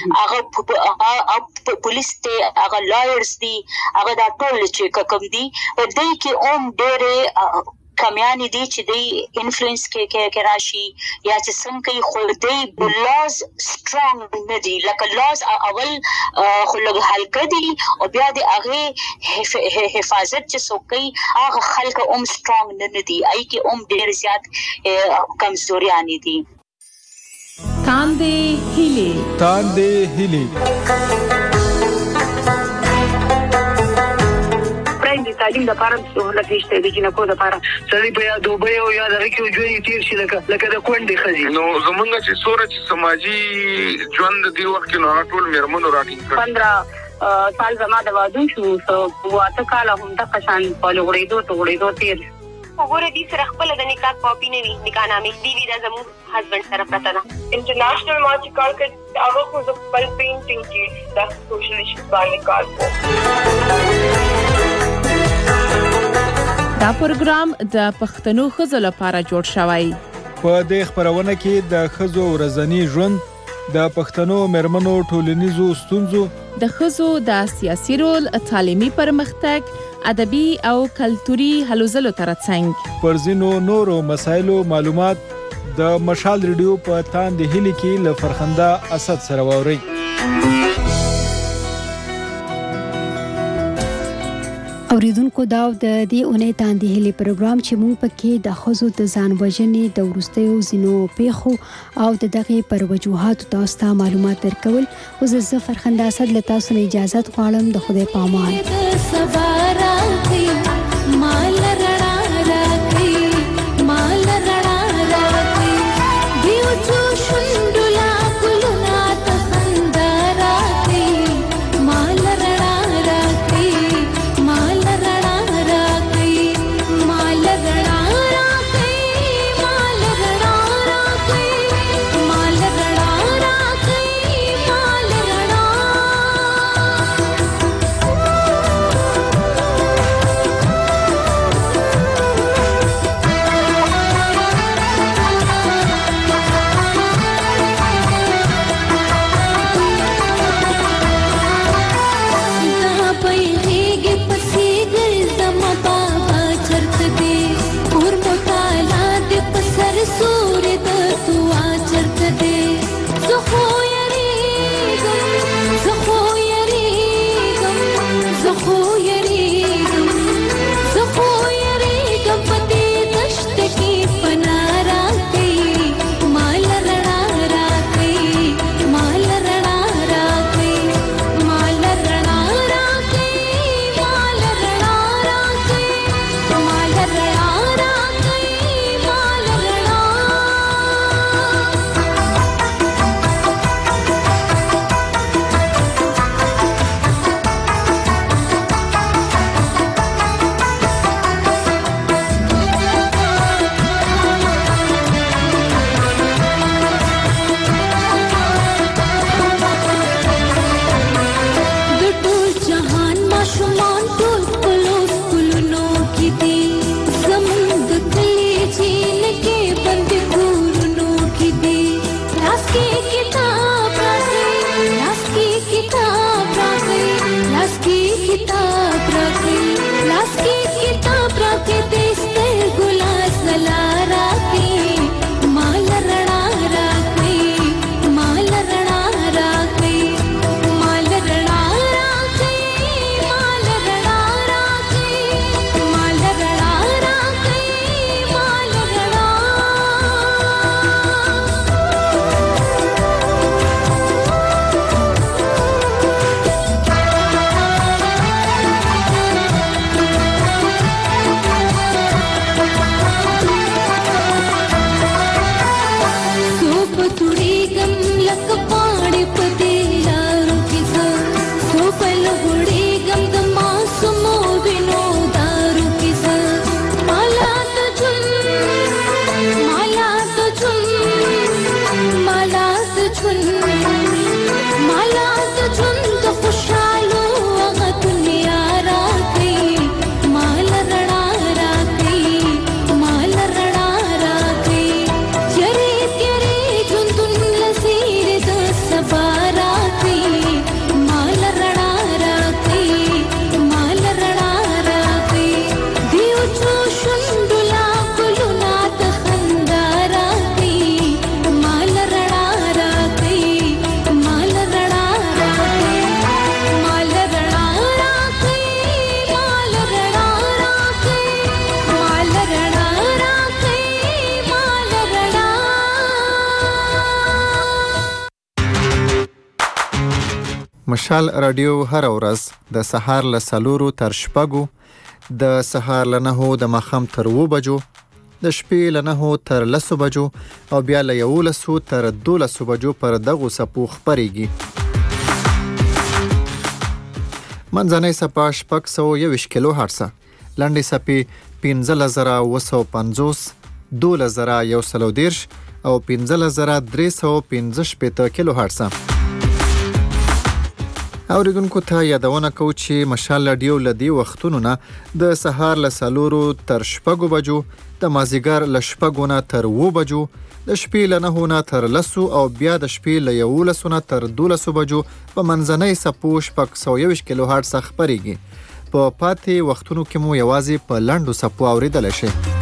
هغه پولیس ته هغه لایرز دي، هغه دا ټول چې کوم دي په دې کې اوم ډېرې کمیانې دي چې دی انفلوئنس کې کې راشي یا چې څنګه کوي، خو دی لاز سترونګ نه دي، لکه لاز اول خو لږ هلکه دي او بیا د هغې حفاظت چې څوک کوي هغه خلک اوم سترونګ نه دي، ای کې اوم ډېر زیات کمزوریانې دي. تاندې هیلې تاندې هیلې پرایم د تعلیم لپاره سهولت نشته د جنکو لپاره سړی په یا دوبه او یا دغه کې ژوند تیر شي لکه لکه د کونډې ښځې. نو زمونږ چې سوره چې سماجی ژوند دی وخت کې نو ټول میرمنو راټینګ کړ. پندرہ سال زما د واده شو سو واته کال هم د قشان په لغړېدو ته غړېدو تیر وګوره دې سره خپل د نکاح کاپی نه وي، نکاح نامې دی وی دا زموږ هسبند سره پراته ده. انټرنیشنل ما چې کار کړ هغه خو د خپل پینټینګ کې د سوشل ایشوز باندې کار کوي. دا پروګرام د پښتنو ښځو لپاره جوړ شوی. په دې خبرونه کې د ښځو ورځنی ژوند، د پښتنو مېرمنو ټولنیزو ستونزو، د ښځو د سیاسي رول، تعلیمي پرمختګ، ادبي او کلتوري هلو ځلو ترڅنګ پر ځینو نورو مسایلو معلومات د مشال ریډیو په تاندې هیلې کې له فرخنده اسد سره واورئ. اوریدونکو دا د دې اونۍ تاندې هیلې پروګرام چې موږ پکې د ښځو د ځان وژنې د وروستیو ځینو پیښو او د دغې پر وجوهاتو تاسو ته معلومات درکول. اوس زه فرخنده اسد له تاسو نه اجازه غواړم. د خدای په امان. مشال رادیو هر ورځ د سهار له څلورو تر شپږو، د سهار له نهو د ماښام تر اووه بجو، د شپې له نهو تر لسو بجو او بیا له یولسو تر دولسو بجو پر دغو څپو خپرېږي. منځنۍ څپه شپږ سوه یوویشت کیلو هرټزه، لنډې څپې پنځلس زره اووه سوه پنځوس، دولس زره یو سل او دېرش او پنځلس زره درې سوه پنځه شپېته کیلو هرټزه. اورېدونکو ته یادونه کوو چې مشال رادیو له دې وختونو نه د سهار له څلورو تر شپږو بجو، د مازدیګر له شپږو نه تر اووه بجو، د شپې له نهو نه تر لسو او بیا د شپې له یولسو نه تر دولسو بجو په منځنۍ څپو شپږ سوه یوویشت کیلو هرټزه خپرېږي. په پاتې وختونو کې مو یوازې په لنډو څپو اورېدلی شئ.